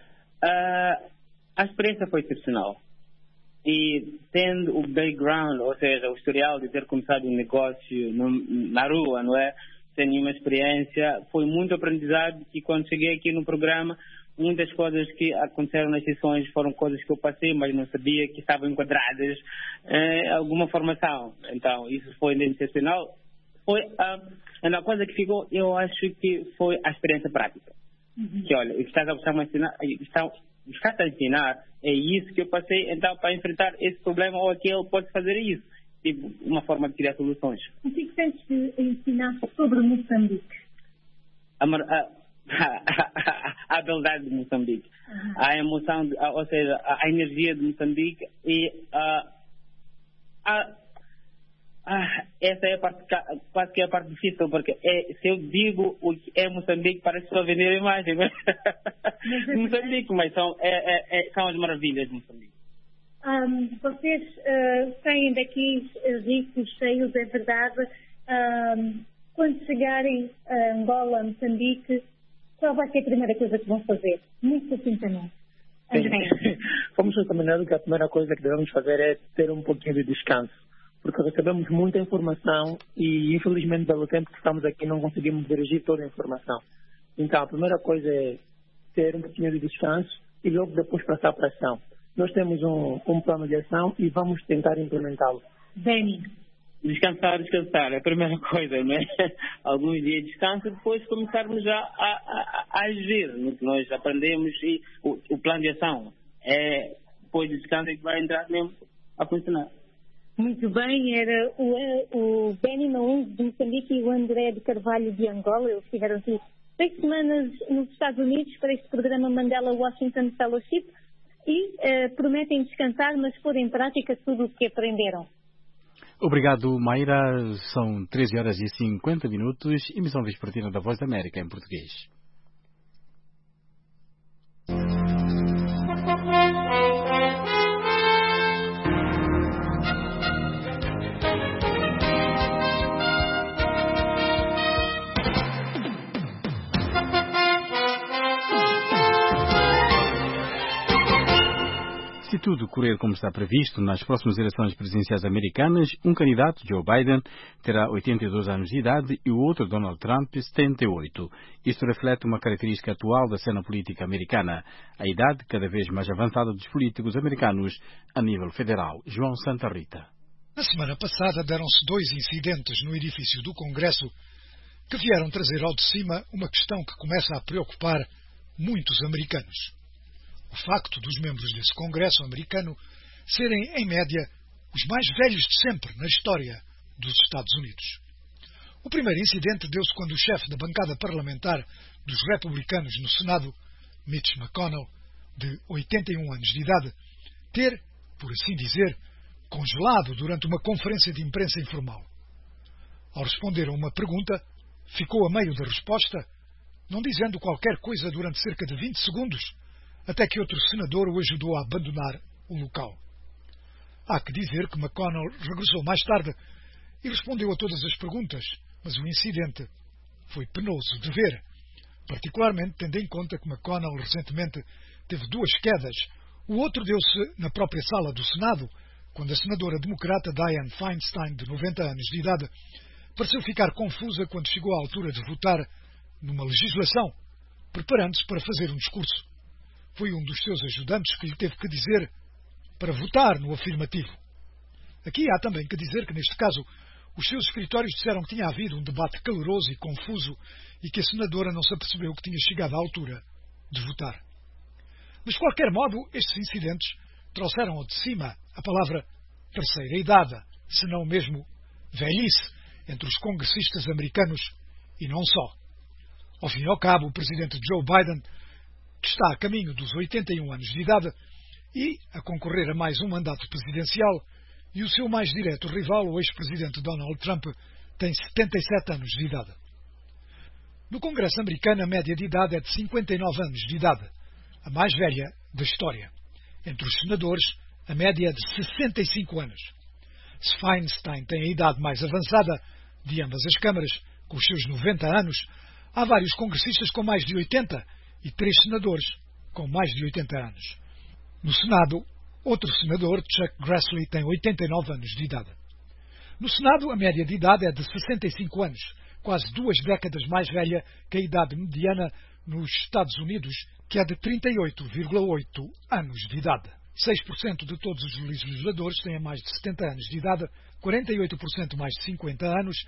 A experiência foi excepcional. E tendo o background, ou seja, o historial de ter começado um negócio na rua, não é? Sem nenhuma experiência, foi muito aprendizado e quando cheguei aqui no programa, muitas coisas que aconteceram nas sessões foram coisas que eu passei, mas não sabia que estavam enquadradas em alguma formação. Então, isso foi excepcional. Foi uma coisa que ficou, eu acho que foi a experiência prática. Que olha, o que estás a ensinar é isso que eu passei, então para enfrentar esse problema ou aquele pode fazer isso. Tipo, uma forma de criar soluções. O que sentes de ensinar sobre Moçambique? A beldade de Moçambique. A emoção, ou seja, a energia de Moçambique e essa é a parte, quase que é a parte difícil, porque se eu digo o que é Moçambique, parece só vender a imagem. Moçambique, mas são as maravilhas de Moçambique. Vocês saem daqui ricos, cheios, é verdade. Quando chegarem a Angola, Moçambique, qual vai ser a primeira coisa que vão fazer? Muito sucintamente. Fomos combinados que a primeira coisa que devemos fazer é ter um pouquinho de descanso. Porque recebemos muita informação e, infelizmente, pelo tempo que estamos aqui, não conseguimos dirigir toda a informação. Então, a primeira coisa é ter um pouquinho de descanso e logo depois passar para a ação. Nós temos um plano de ação e vamos tentar implementá-lo. Benny. Descansar é a primeira coisa, né? Alguns dias de descanso e depois começarmos a agir no que nós aprendemos e o plano de ação é depois do descanso é que vai entrar mesmo a funcionar. Muito bem, era o Benny Maungo de Moçambique e o André de Carvalho de Angola. Eles estiveram aqui 6 semanas nos Estados Unidos para este programa Mandela Washington Fellowship e prometem descansar, mas pôr em prática tudo o que aprenderam. Obrigado, Mayra. São 13 horas e 50 minutos, emissão vespertina da Voz da América em português. Se tudo correr como está previsto, nas próximas eleições presidenciais americanas, um candidato, Joe Biden, terá 82 anos de idade e o outro, Donald Trump, 78. Isto reflete uma característica atual da cena política americana, a idade cada vez mais avançada dos políticos americanos a nível federal. João Santa Rita. Na semana passada deram-se 2 incidentes no edifício do Congresso que vieram trazer ao de cima uma questão que começa a preocupar muitos americanos. O facto dos membros desse Congresso americano serem, em média, os mais velhos de sempre na história dos Estados Unidos. O primeiro incidente deu-se quando o chefe da bancada parlamentar dos republicanos no Senado, Mitch McConnell, de 81 anos de idade, ter, por assim dizer, congelado durante uma conferência de imprensa informal. Ao responder a uma pergunta, ficou a meio da resposta, não dizendo qualquer coisa durante cerca de 20 segundos, até que outro senador o ajudou a abandonar o local. Há que dizer que McConnell regressou mais tarde e respondeu a todas as perguntas, mas o incidente foi penoso de ver, particularmente tendo em conta que McConnell recentemente teve 2 quedas. O outro deu-se na própria sala do Senado, quando a senadora democrata Dianne Feinstein, de 90 anos de idade, pareceu ficar confusa quando chegou à altura de votar numa legislação, preparando-se para fazer um discurso. Foi um dos seus ajudantes que lhe teve que dizer para votar no afirmativo. Aqui há também que dizer que, neste caso, os seus escritórios disseram que tinha havido um debate caloroso e confuso e que a senadora não se apercebeu que tinha chegado à altura de votar. Mas, de qualquer modo, estes incidentes trouxeram ao de cima a palavra terceira idade, se não mesmo velhice, entre os congressistas americanos e não só. Ao fim e ao cabo, o presidente Joe Biden está a caminho dos 81 anos de idade e a concorrer a mais um mandato presidencial, e o seu mais direto rival, o ex-presidente Donald Trump, tem 77 anos de idade. No Congresso americano, a média de idade é de 59 anos de idade, a mais velha da história. Entre os senadores, a média é de 65 anos. Se Feinstein tem a idade mais avançada de ambas as câmaras, com os seus 90 anos, há vários congressistas com mais de 80 e 3 senadores com mais de 80 anos. No Senado, outro senador, Chuck Grassley, tem 89 anos de idade. No Senado, a média de idade é de 65 anos, quase 2 décadas mais velha que a idade mediana nos Estados Unidos, que é de 38,8 anos de idade. 6% de todos os legisladores têm mais de 70 anos de idade, 48% mais de 50 anos,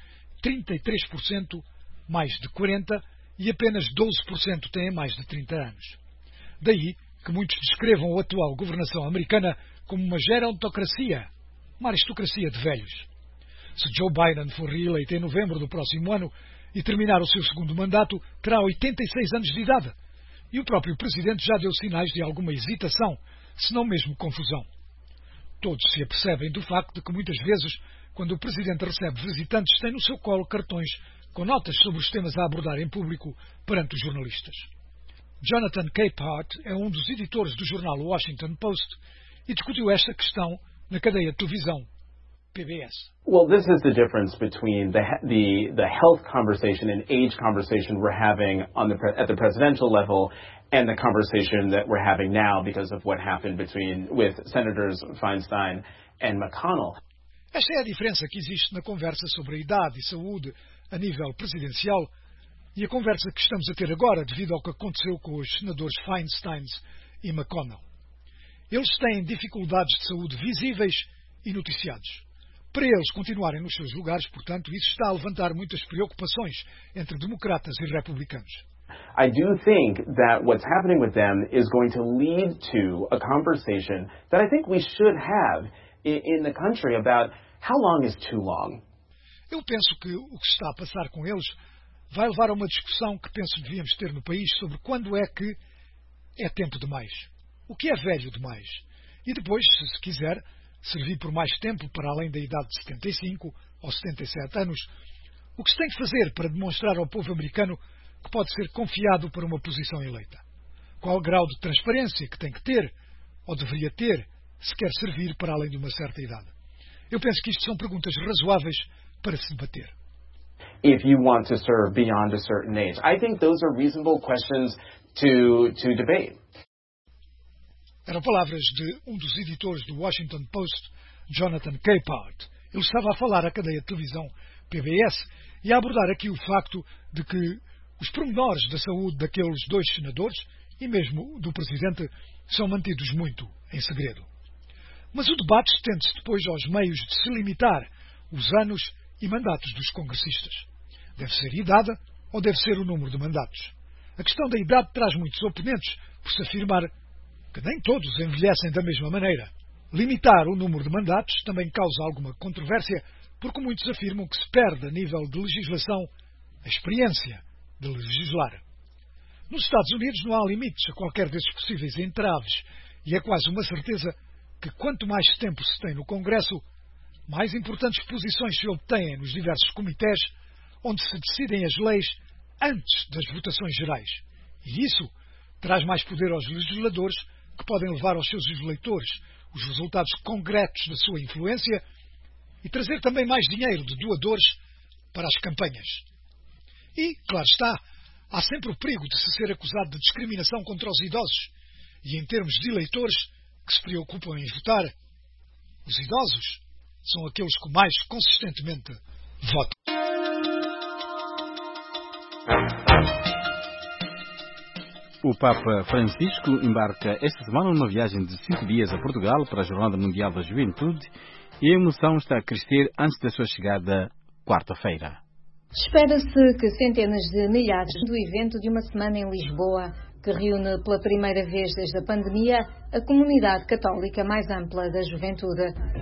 33% mais de 40 e apenas 12% têm mais de 30 anos. Daí que muitos descrevam a atual governação americana como uma gerontocracia, uma aristocracia de velhos. Se Joe Biden for reeleito em novembro do próximo ano e terminar o seu segundo mandato, terá 86 anos de idade. E o próprio presidente já deu sinais de alguma hesitação, se não mesmo confusão. Todos se apercebem do facto de que muitas vezes, quando o presidente recebe visitantes, tem no seu colo cartões com notas sobre os temas a abordar em público perante os jornalistas. Jonathan Capehart é um dos editores do jornal Washington Post e discutiu esta questão na cadeia de televisão PBS. Well, this is the difference between the health conversation and age conversation we're having at the presidential level and the conversation that we're having now because of what happened with Senators Feinstein and McConnell. Esta é a diferença que existe na conversa sobre a idade e saúde a nível presidencial e a conversa que estamos a ter agora devido ao que aconteceu com os senadores Feinstein e McConnell. Eles têm dificuldades de saúde visíveis e noticiados. Para eles continuarem nos seus lugares, portanto, isso está a levantar muitas preocupações entre democratas e republicanos. I do think that what's happening with them is going to lead to a conversation that I think we should have in the country about how long is too long. Eu penso que o que está a passar com eles vai levar a uma discussão que penso devíamos ter no país sobre quando é que é tempo demais. O que é velho demais? E depois, se quiser, servir por mais tempo para além da idade de 75 ou 77 anos, o que se tem que fazer para demonstrar ao povo americano que pode ser confiado para uma posição eleita? Qual grau de transparência que tem que ter, ou deveria ter, se quer servir para além de uma certa idade? Eu penso que isto são perguntas razoáveis para se debater. If you want to serve beyond a certain age, I think those are reasonable questions to debate. Eram palavras de um dos editores do Washington Post, Jonathan Capehart. Ele estava a falar à cadeia de televisão PBS e a abordar aqui o facto de que os pormenores da saúde daqueles dois senadores e mesmo do presidente são mantidos muito em segredo. Mas o debate estende-se depois aos meios de se limitar os anos e mandatos dos congressistas. Deve ser idade ou deve ser o número de mandatos? A questão da idade traz muitos oponentes por se afirmar que nem todos envelhecem da mesma maneira. Limitar o número de mandatos também causa alguma controvérsia porque muitos afirmam que se perde a nível de legislação a experiência de legislar. Nos Estados Unidos não há limites a qualquer desses possíveis entraves e é quase uma certeza que quanto mais tempo se tem no Congresso, mais importantes posições se obtêm nos diversos comitês onde se decidem as leis antes das votações gerais. E isso traz mais poder aos legisladores que podem levar aos seus eleitores os resultados concretos da sua influência e trazer também mais dinheiro de doadores para as campanhas. E, claro está, há sempre o perigo de se ser acusado de discriminação contra os idosos e, em termos de eleitores que se preocupam em votar, os idosos são aqueles que mais consistentemente votam. O Papa Francisco embarca esta semana numa viagem de 5 dias a Portugal para a Jornada Mundial da Juventude e a emoção está a crescer antes da sua chegada quarta-feira. Espera-se que centenas de milhares do evento de uma semana em Lisboa, que reúne pela primeira vez desde a pandemia a comunidade católica mais ampla da juventude.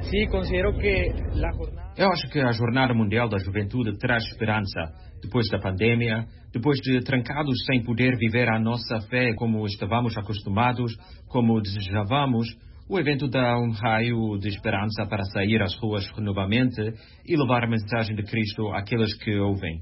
Eu acho que a Jornada Mundial da Juventude traz esperança. Depois da pandemia, depois de trancados sem poder viver a nossa fé como estávamos acostumados, como desejávamos, o evento dá um raio de esperança para sair às ruas novamente e levar a mensagem de Cristo àqueles que ouvem.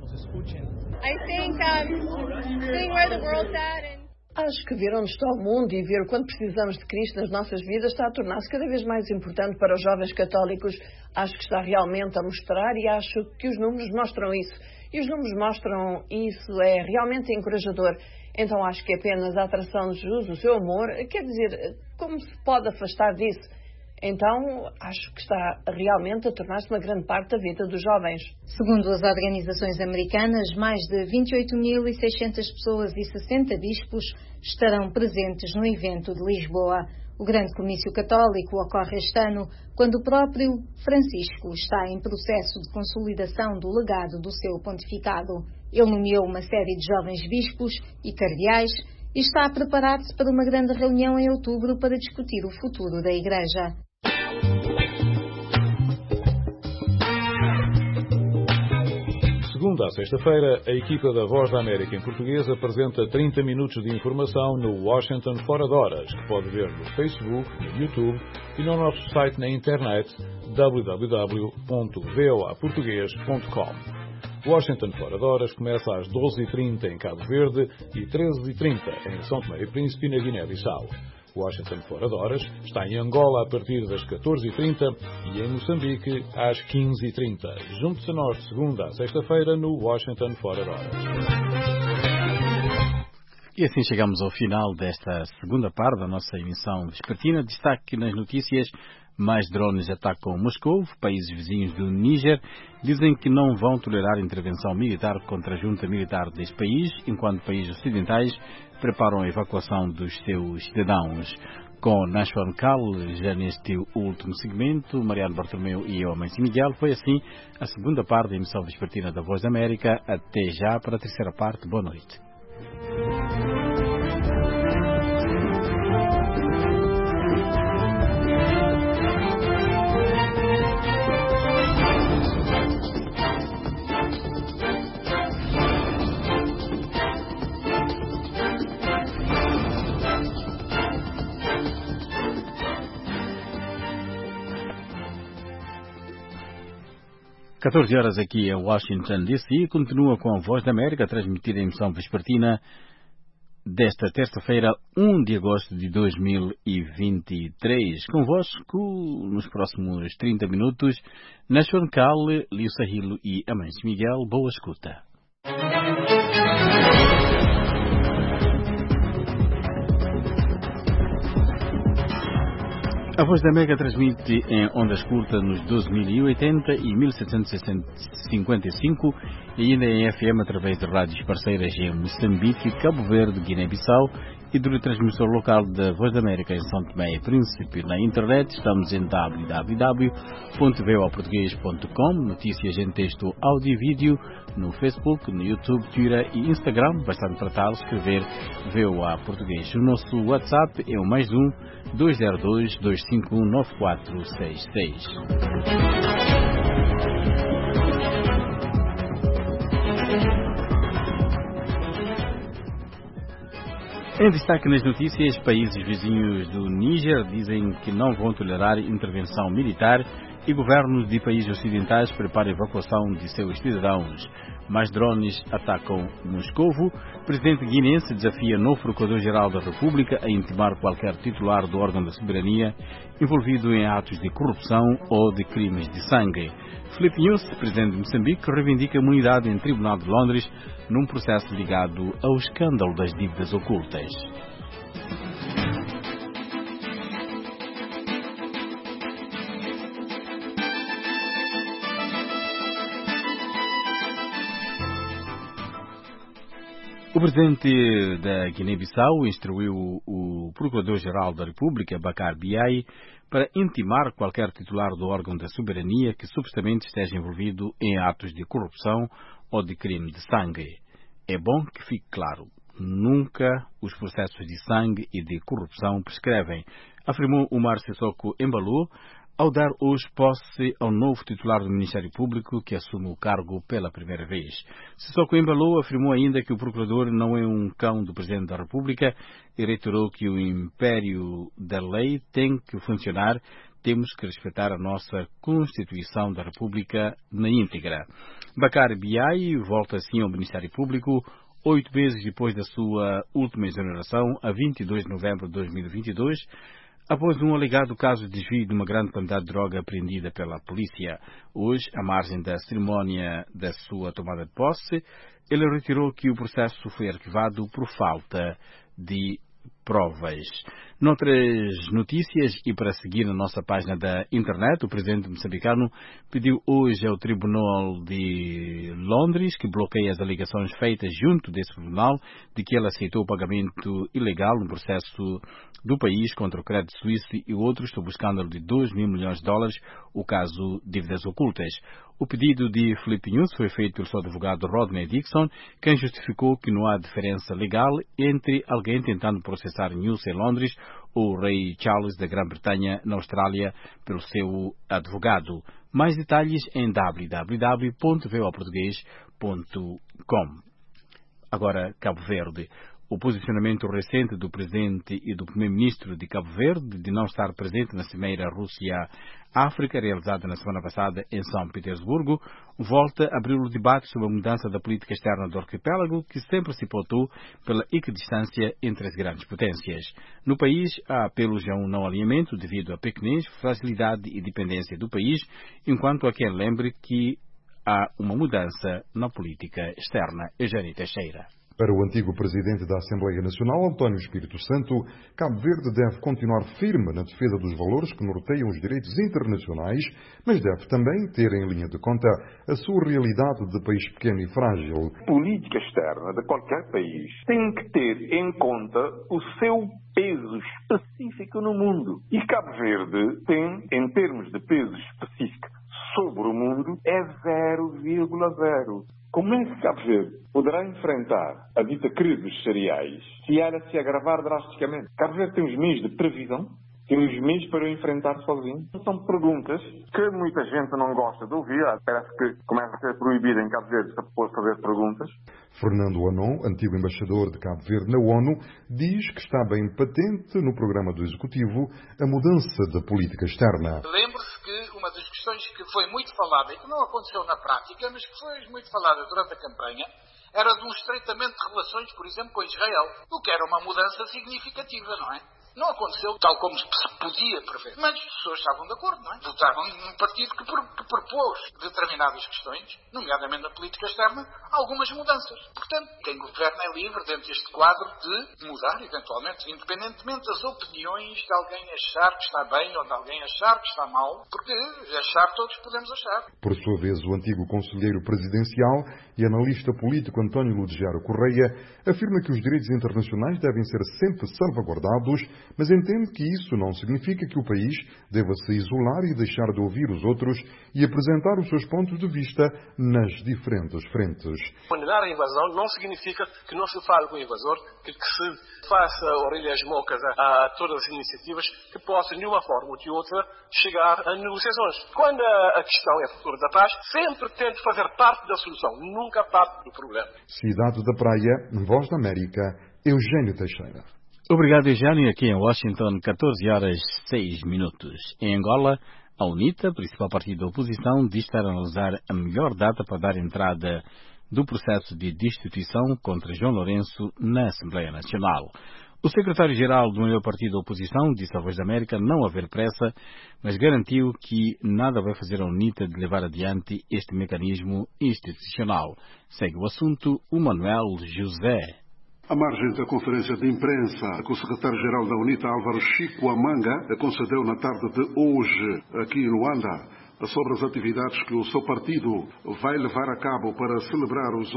Acho que ver onde está o mundo e ver o quanto precisamos de Cristo nas nossas vidas está a tornar-se cada vez mais importante para os jovens católicos. Acho que está realmente a mostrar e acho que os números mostram isso. E os números mostram isso, é realmente encorajador. Então acho que apenas a atração de Jesus, o seu amor, quer dizer, como se pode afastar disso? Então acho que está realmente a tornar-se uma grande parte da vida dos jovens. Segundo as organizações americanas, mais de 28.600 pessoas e 60 bispos estarão presentes no evento de Lisboa. O grande comício católico ocorre este ano, quando o próprio Francisco está em processo de consolidação do legado do seu pontificado. Ele nomeou uma série de jovens bispos e cardeais e está a preparar-se para uma grande reunião em outubro para discutir o futuro da Igreja. Segunda a sexta-feira, a equipa da Voz da América em português apresenta 30 minutos de informação no Washington Fora de Horas, que pode ver no Facebook, no YouTube e no nosso site na internet www.voaportugues.com. Washington Fora de Horas começa às 12h30 em Cabo Verde e 13h30 em São Tomé e Príncipe, na Guiné-Bissau. Washington Fora de Horas está em Angola a partir das 14h30 e em Moçambique às 15h30. Junte-se a nós de segunda a sexta-feira no Washington Fora de Horas. E assim chegamos ao final desta segunda parte da nossa emissão vespertina. Destaque nas notícias: mais drones atacam Moscou. Países vizinhos do Níger dizem que não vão tolerar intervenção militar contra a junta militar deste país, enquanto países ocidentais preparam a evacuação dos seus cidadãos. Com Nashwan Cal, já neste último segmento, Mariano Bartolomeu e eu, Amancio Miguel. Foi assim a segunda parte da emissão vespertina da Voz da América. Até já para a terceira parte. Boa noite. 14 horas aqui em Washington, D.C. Continua com a Voz da América, transmitida em emissão vespertina desta terça-feira, 1 de agosto de 2023. Convosco, nos próximos 30 minutos, Nashon Cal, Liu Sahilo e Amancio Miguel. Boa escuta. A Voz da América transmite em ondas curtas nos 12.080 e 1.755 e ainda em FM através de rádios parceiras em Moçambique, Cabo Verde, Guiné-Bissau e do transmissor local da Voz da América em São Tomé e Príncipe. Na internet estamos em www.voaportugues.com, notícias em texto, áudio e vídeo, no Facebook, no YouTube, Twitter e Instagram. Bastante tratá-lo, escrever VOA Português. O nosso WhatsApp é o +1 202 251 9466. Em destaque nas notícias, países vizinhos do Níger dizem que não vão tolerar intervenção militar e governos de países ocidentais preparam a evacuação de seus cidadãos. Mais drones atacam Moscovo. O presidente guinense desafia novo Procurador-Geral da República a intimar qualquer titular do órgão da soberania envolvido em atos de corrupção ou de crimes de sangue. Filipe Nunes, presidente de Moçambique, reivindica imunidade em Tribunal de Londres num processo ligado ao escândalo das dívidas ocultas. O presidente da Guiné-Bissau instruiu o Procurador-Geral da República, Bakar Biaye, para intimar qualquer titular do órgão da soberania que supostamente esteja envolvido em atos de corrupção ou de crime de sangue. É bom que fique claro, nunca os processos de sangue e de corrupção prescrevem, afirmou Umar Sissoko Embalo, ao dar hoje posse ao novo titular do Ministério Público que assume o cargo pela primeira vez. Sissoko Embalo afirmou ainda que o procurador não é um cão do Presidente da República e reiterou que o império da lei tem que funcionar. Temos que respeitar a nossa Constituição da República na íntegra. Bakar Biaye volta assim ao Ministério Público 8 meses depois da sua última exoneração, a 22 de novembro de 2022, após um alegado caso de desvio de uma grande quantidade de droga apreendida pela polícia. Hoje, à margem da cerimónia da sua tomada de posse, ele retirou que o processo foi arquivado por falta de provas. Noutras notícias, e para seguir na nossa página da internet, o presidente moçambicano pediu hoje ao Tribunal de Londres que bloqueie as alegações feitas junto desse tribunal de que ele aceitou o pagamento ilegal no processo do país contra o Crédito Suíço e outros sob o escândalo de $2 mil milhões, o caso dívidas ocultas. O pedido de Filipe Nunes foi feito pelo seu advogado Rodney Dixon, quem justificou que não há diferença legal entre alguém tentando processar Nunes em Londres ou o rei Charles da Grã-Bretanha na Austrália pelo seu advogado. Mais detalhes em www.voaportugues.com. Agora, Cabo Verde. O posicionamento recente do presidente e do primeiro-ministro de Cabo Verde de não estar presente na Cimeira Rússia-África, realizada na semana passada em São Petersburgo, volta a abrir o debate sobre a mudança da política externa do arquipélago, que sempre se pautou pela equidistância entre as grandes potências. No país, há apelos a um não alinhamento devido à pequenez, fragilidade e dependência do país, enquanto há quem lembre que há uma mudança na política externa. Eugênio Teixeira. Para o antigo presidente da Assembleia Nacional, António Espírito Santo, Cabo Verde deve continuar firme na defesa dos valores que norteiam os direitos internacionais, mas deve também ter em linha de conta a sua realidade de país pequeno e frágil. A política externa de qualquer país tem que ter em conta o seu peso específico no mundo. E Cabo Verde tem, em termos de peso específico sobre o mundo, é 0,0. Como é que Cabo Verde poderá enfrentar a dita crise dos cereais se ela se agravar drasticamente? Cabo Verde tem os meios de previsão, tem os meios para o enfrentar sozinho? São perguntas que muita gente não gosta de ouvir. Parece que começa a ser proibido em Cabo Verde fazer perguntas. Fernando Anon, antigo embaixador de Cabo Verde na ONU, diz que está bem patente no programa do Executivo a mudança da política externa. Lembre-se que uma das questões que foi muito falada e que não aconteceu na prática, mas que foi muito falada durante a campanha, era de um estreitamento de relações, por exemplo, com Israel, o que era uma mudança significativa, não é? Não aconteceu tal como se podia prever. Mas as pessoas estavam de acordo, não é? Votaram num partido que propôs determinadas questões, nomeadamente na política externa, algumas mudanças. Portanto, quem governa é livre dentro deste quadro de mudar, eventualmente, independentemente das opiniões de alguém achar que está bem ou de alguém achar que está mal, porque achar todos podemos achar. Por sua vez, o antigo conselheiro presidencial e analista político António Ludgero Correia afirma que os direitos internacionais devem ser sempre salvaguardados, mas entende que isso não significa que o país deva se isolar e deixar de ouvir os outros e apresentar os seus pontos de vista nas diferentes frentes. Condenar a invasão não significa que não se fale com o invasor, que se faça orelhas mocas a todas as iniciativas que possam, de uma forma ou de outra, chegar a negociações. Quando a questão é a futuro da paz, sempre tento fazer parte da solução, nunca parte do problema. Cidade da Praia, Voz da América, Eugênio Teixeira. Obrigado, Eugênio. Aqui em Washington, 14h06. Em Angola, a UNITA, principal partido da oposição, diz estar a analisar a melhor data para dar entrada do processo de destituição contra João Lourenço na Assembleia Nacional. O secretário-geral do maior partido da oposição disse à Voz da América não haver pressa, mas garantiu que nada vai fazer a UNITA de levar adiante este mecanismo institucional. Segue o assunto o Manuel José. À margem da conferência de imprensa que o secretário-geral da UNITA, Álvaro Chico Amanga, concedeu na tarde de hoje aqui em Luanda, sobre as atividades que o seu partido vai levar a cabo para celebrar os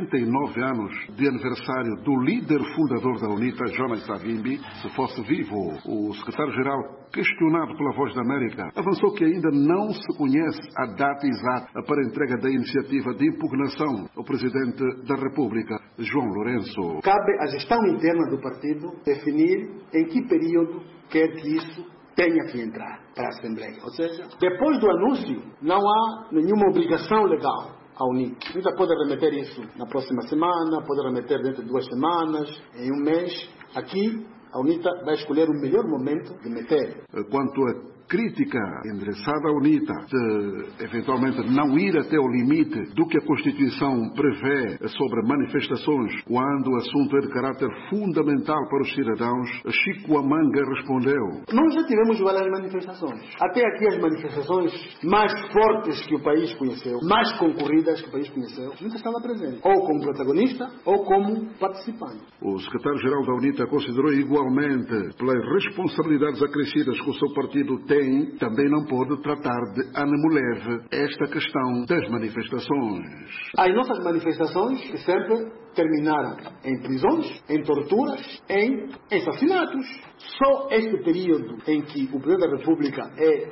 89 anos de aniversário do líder fundador da UNITA, Jonas Savimbi, se fosse vivo. O secretário-geral, questionado pela Voz da América, avançou que ainda não se conhece a data exata para a entrega da iniciativa de impugnação ao Presidente da República, João Lourenço. Cabe à gestão interna do partido definir em que período quer que isso tenha que entrar para a Assembleia. Ou seja, depois do anúncio, não há nenhuma obrigação legal à UNITA. A UNITA pode remeter isso na próxima semana, pode remeter dentro de 2 semanas, em um mês. Aqui, a UNITA vai escolher o melhor momento de meter. Quanto a crítica endereçada à UNITA de eventualmente não ir até o limite do que a Constituição prevê sobre manifestações quando o assunto é de caráter fundamental para os cidadãos, Chico Amanga respondeu: Nós já tivemos várias manifestações. Até aqui as manifestações mais fortes que o país conheceu, mais concorridas que o país conheceu, a UNITA estava presente, ou como protagonista ou como participante. O secretário-geral da UNITA considerou igualmente, pelas responsabilidades acrescidas que o seu partido tem, também não pode tratar de ânimo leve esta questão das manifestações. As nossas manifestações sempre terminaram em prisões, em torturas, em assassinatos. Só este período em que o Presidente da República é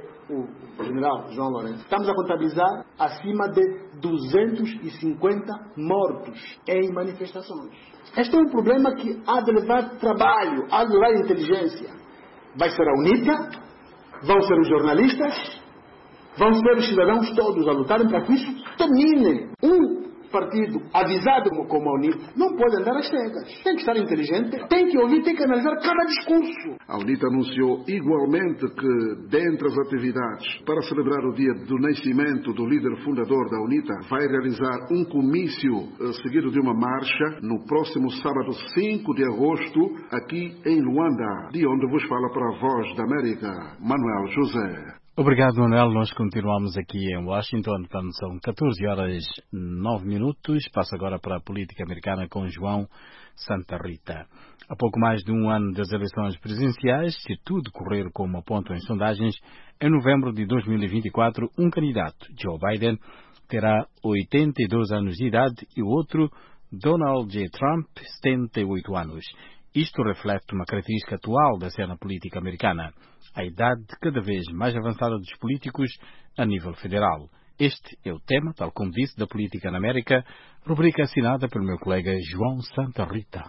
o general João Lourenço, estamos a contabilizar acima de 250 mortos em manifestações. Este é um problema que há de levar trabalho, há de levar inteligência. Vai ser a UNITA, vão ser os jornalistas, vão ser os cidadãos todos a lutarem para que isso termine. Um partido avisado como a UNITA não pode andar às cegas. Tem que estar inteligente, tem que ouvir, tem que analisar cada discurso. A UNITA anunciou igualmente que, dentre as atividades para celebrar o dia do nascimento do líder fundador da UNITA, vai realizar um comício seguido de uma marcha no próximo sábado 5 de agosto, aqui em Luanda, de onde vos fala para a Voz da América, Manuel José. Obrigado, Manuel. Nós continuamos aqui em Washington. São 14h09. Passo agora para a política americana com João Santa Rita. Há pouco mais de um ano das eleições presidenciais, se tudo correr como apontam as sondagens, em novembro de 2024, um candidato, Joe Biden, terá 82 anos de idade e o outro, Donald J. Trump, 78 anos. Isto reflete uma característica atual da cena política americana, a idade cada vez mais avançada dos políticos a nível federal. Este é o tema, tal como disse, da Política na América, rubrica assinada pelo meu colega João Santa Rita.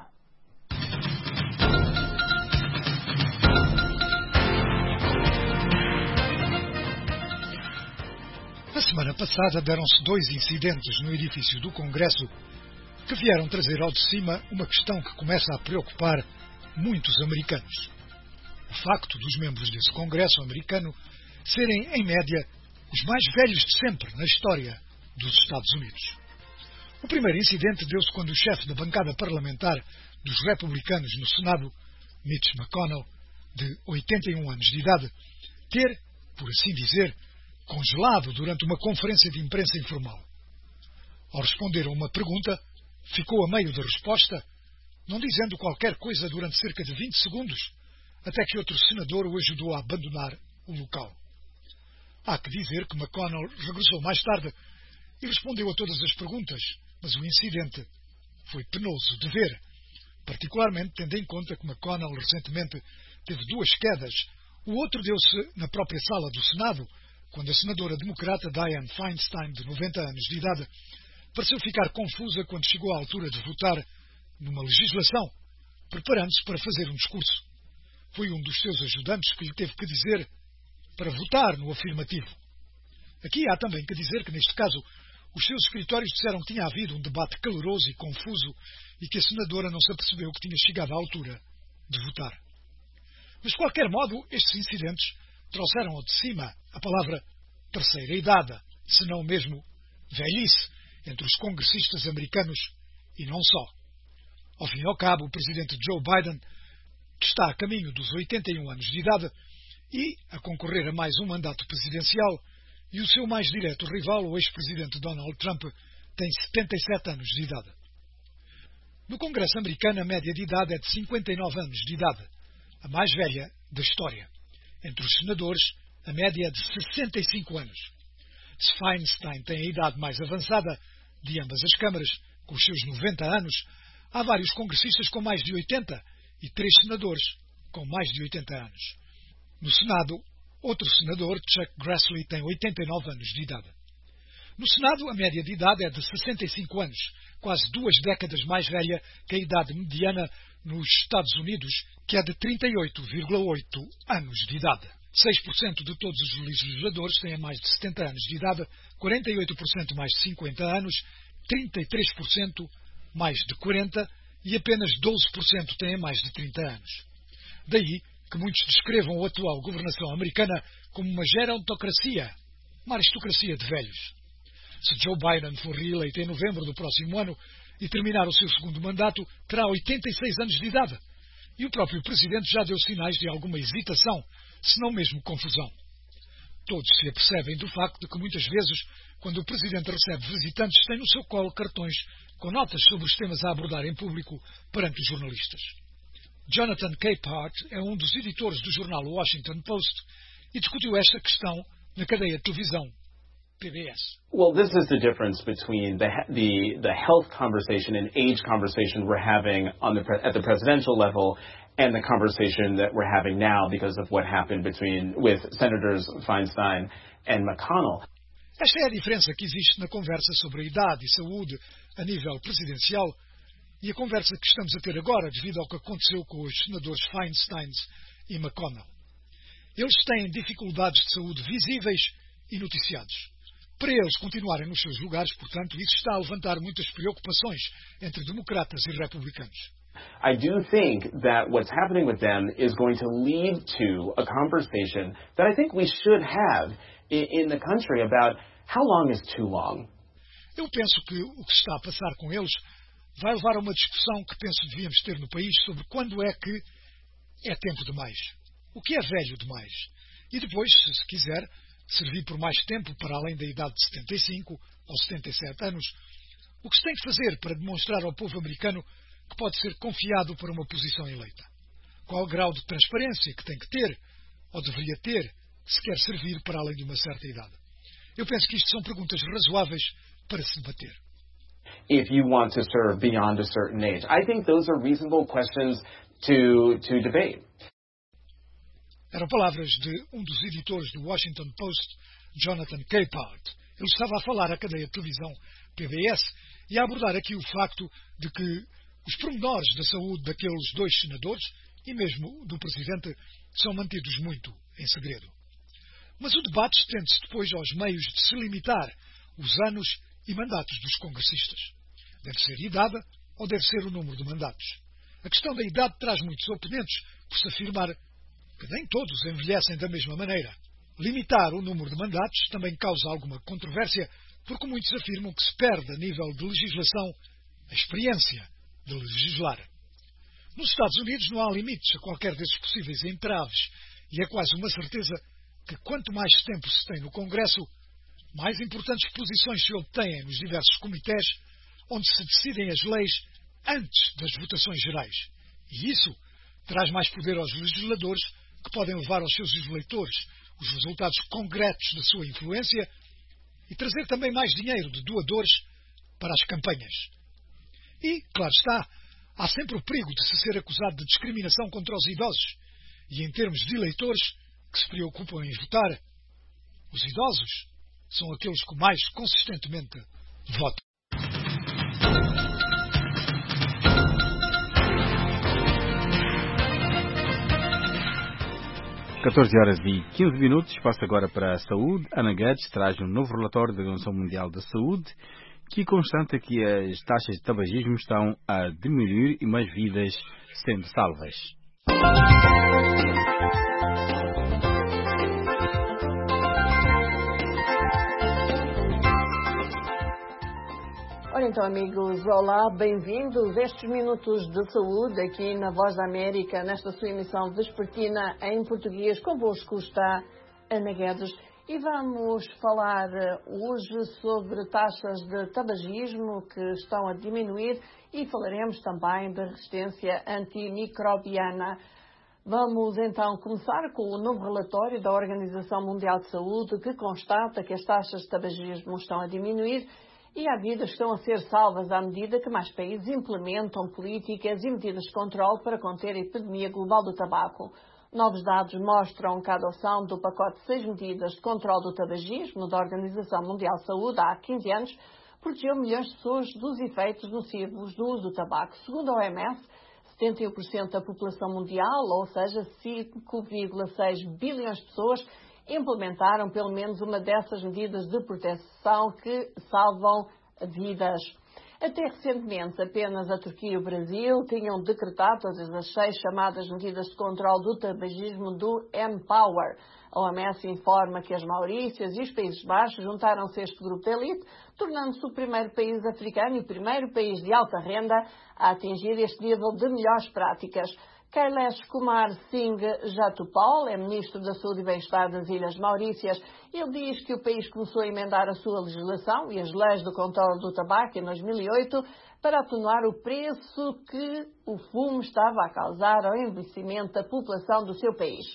Na semana passada deram-se 2 incidentes no edifício do Congresso que vieram trazer ao de cima uma questão que começa a preocupar muitos americanos. O facto dos membros desse Congresso americano serem, em média, os mais velhos de sempre na história dos Estados Unidos. O primeiro incidente deu-se quando o chefe da bancada parlamentar dos republicanos no Senado, Mitch McConnell, de 81 anos de idade, ter, por assim dizer, congelado durante uma conferência de imprensa informal. Ao responder a uma pergunta, ficou a meio da resposta, não dizendo qualquer coisa durante cerca de 20 segundos, até que outro senador o ajudou a abandonar o local. Há que dizer que McConnell regressou mais tarde e respondeu a todas as perguntas, mas o incidente foi penoso de ver, particularmente tendo em conta que McConnell recentemente teve 2 quedas. O outro deu-se na própria sala do Senado, quando a senadora democrata Dianne Feinstein, de 90 anos de idade, pareceu ficar confusa quando chegou à altura de votar numa legislação, preparando-se para fazer um discurso. Foi um dos seus ajudantes que lhe teve que dizer para votar no afirmativo. Aqui há também que dizer que, neste caso, os seus escritórios disseram que tinha havido um debate caloroso e confuso e que a senadora não se apercebeu que tinha chegado à altura de votar. Mas, de qualquer modo, estes incidentes trouxeram ao de cima a palavra terceira idade, se não mesmo velhice, entre os congressistas americanos e não só. Ao fim e ao cabo, o presidente Joe Biden está a caminho dos 81 anos de idade e a concorrer a mais um mandato presidencial, e o seu mais direto rival, o ex-presidente Donald Trump, tem 77 anos de idade. No Congresso americano, a média de idade é de 59 anos de idade, a mais velha da história. Entre os senadores, a média é de 65 anos. Se Feinstein tem a idade mais avançada de ambas as câmaras, com os seus 90 anos, há vários congressistas com mais de 80 e 3 senadores com mais de 80 anos. No Senado, outro senador, Chuck Grassley, tem 89 anos de idade. No Senado, a média de idade é de 65 anos, quase 2 décadas mais velha que a idade mediana nos Estados Unidos, que é de 38,8 anos de idade. 6% de todos os legisladores têm mais de 70 anos de idade, 48% mais de 50 anos, 33% mais de 40 e apenas 12% têm mais de 30 anos. Daí que muitos descrevam a atual governação americana como uma gerontocracia, uma aristocracia de velhos. Se Joe Biden for reeleito em novembro do próximo ano e terminar o seu segundo mandato, terá 86 anos de idade. E o próprio presidente já deu sinais de alguma hesitação, se não mesmo confusão. Todos se apercebem do facto de que muitas vezes, quando o presidente recebe visitantes, tem no seu colo cartões com notas sobre os temas a abordar em público perante os jornalistas. Jonathan Capehart é um dos editores do jornal Washington Post e discutiu esta questão na cadeia de televisão PBS. Well, this is the difference between the health conversation and age conversation we're having at the presidential level and the conversation that we're having now because of what happened with Senators Feinstein and McConnell. Esta é a diferença que existe na conversa sobre a idade e saúde a nível presidencial e a conversa que estamos a ter agora devido ao que aconteceu com os senadores Feinstein e McConnell. Eles têm dificuldades de saúde visíveis e noticiados. Para eles continuarem nos seus lugares, portanto, isso está a levantar muitas preocupações entre democratas e republicanos. I do think that what's happening with them is going to lead to a conversation that I think we should have in the country about how long is too long. Eu penso que o que se está a passar com eles vai levar a uma discussão que penso que devíamos ter no país sobre quando é que é tempo demais. O que é velho demais? E depois, se quiser, servir por mais tempo para além da idade de 75 ou 77 anos, o que se tem que fazer para demonstrar ao povo americano que pode ser confiado para uma posição eleita? Qual o grau de transparência que tem que ter, ou deveria ter, se quer servir para além de uma certa idade? Eu penso que isto são perguntas razoáveis para se debater. If you want to serve beyond a certain age, I think those are reasonable questions to debate. Eram palavras de um dos editores do Washington Post, Jonathan Capehart. Ele estava a falar à cadeia de televisão PBS e a abordar aqui o facto de que os pormenores da saúde daqueles dois senadores e mesmo do Presidente são mantidos muito em segredo. Mas o debate estende-se depois aos meios de se limitar os anos e mandatos dos congressistas. Deve ser idade ou deve ser o número de mandatos? A questão da idade traz muitos oponentes por se afirmar que nem todos envelhecem da mesma maneira. Limitar o número de mandatos também causa alguma controvérsia, porque muitos afirmam que se perde a nível de legislação a experiência de legislar. Nos Estados Unidos não há limites a qualquer desses possíveis entraves e é quase uma certeza que quanto mais tempo se tem no Congresso, mais importantes posições se obtêm nos diversos comitês onde se decidem as leis antes das votações gerais. E isso traz mais poder aos legisladores que podem levar aos seus eleitores os resultados concretos da sua influência e trazer também mais dinheiro de doadores para as campanhas. E, claro está, há sempre o perigo de se ser acusado de discriminação contra os idosos e, em termos de eleitores que se preocupam em votar, os idosos são aqueles que mais consistentemente votam. 14h15. Passa agora para a saúde. Ana Guedes traz um novo relatório da Organização Mundial da Saúde que constata que as taxas de tabagismo estão a diminuir e mais vidas sendo salvas. Ora então, amigos, olá, bem-vindos a estes minutos de saúde aqui na Voz da América, nesta sua emissão vespertina em português. Convosco está Ana Guedes e vamos falar hoje sobre taxas de tabagismo que estão a diminuir e falaremos também da resistência antimicrobiana. Vamos então começar com o novo relatório da Organização Mundial de Saúde que constata que as taxas de tabagismo estão a diminuir e há vidas que estão a ser salvas à medida que mais países implementam políticas e medidas de controle para conter a epidemia global do tabaco. Novos dados mostram que a adoção do pacote de 6 medidas de controle do tabagismo da Organização Mundial de Saúde há 15 anos protegeu milhões de pessoas dos efeitos nocivos do uso do tabaco. Segundo a OMS, 71% da população mundial, ou seja, 5,6 bilhões de pessoas, implementaram pelo menos uma dessas medidas de proteção que salvam vidas. Até recentemente, apenas a Turquia e o Brasil tinham decretado todas as 6 chamadas medidas de controle do tabagismo do Empower. A OMS informa que as Maurícias e os Países Baixos juntaram-se a este grupo de elite, tornando-se o primeiro país africano e o primeiro país de alta renda a atingir este nível de melhores práticas. Kailash Kumar Singh Jatupal é Ministro da Saúde e Bem-Estar das Ilhas Maurícias. Ele diz que o país começou a emendar a sua legislação e as leis do controle do tabaco em 2008 para atenuar o preço que o fumo estava a causar ao envelhecimento da população do seu país.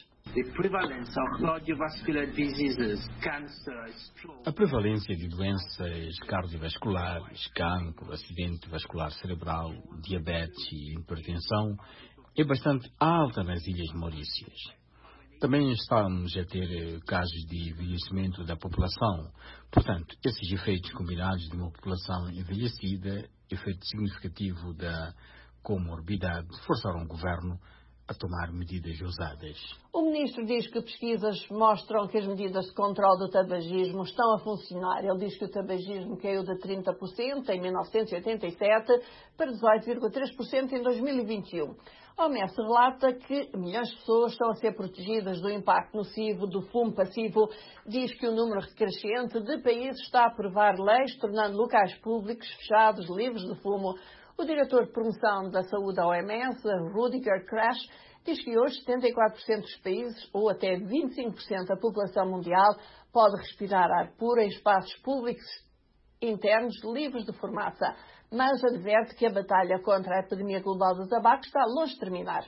A prevalência de doenças cardiovasculares, cancro, acidente vascular cerebral, diabetes e hipertensão é bastante alta nas Ilhas Maurícias. Também estamos a ter casos de envelhecimento da população. Portanto, esses efeitos combinados de uma população envelhecida, efeito significativo da comorbidade, forçaram o governo a tomar medidas ousadas. O ministro diz que pesquisas mostram que as medidas de controle do tabagismo estão a funcionar. Ele diz que o tabagismo caiu de 30% em 1987 para 18,3% em 2021. A OMS relata que milhões de pessoas estão a ser protegidas do impacto nocivo do fumo passivo. Diz que o número crescente de países está a aprovar leis tornando locais públicos fechados, livres de fumo. O diretor de promoção da saúde da OMS, Rudiger Crash, diz que hoje 74% dos países, ou até 25% da população mundial, pode respirar ar puro em espaços públicos internos livres de fumaça. Mas adverte que a batalha contra a epidemia global do tabaco está longe de terminar.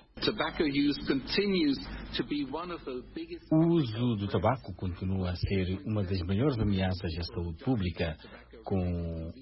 O uso do tabaco continua a ser uma das maiores ameaças à saúde pública, com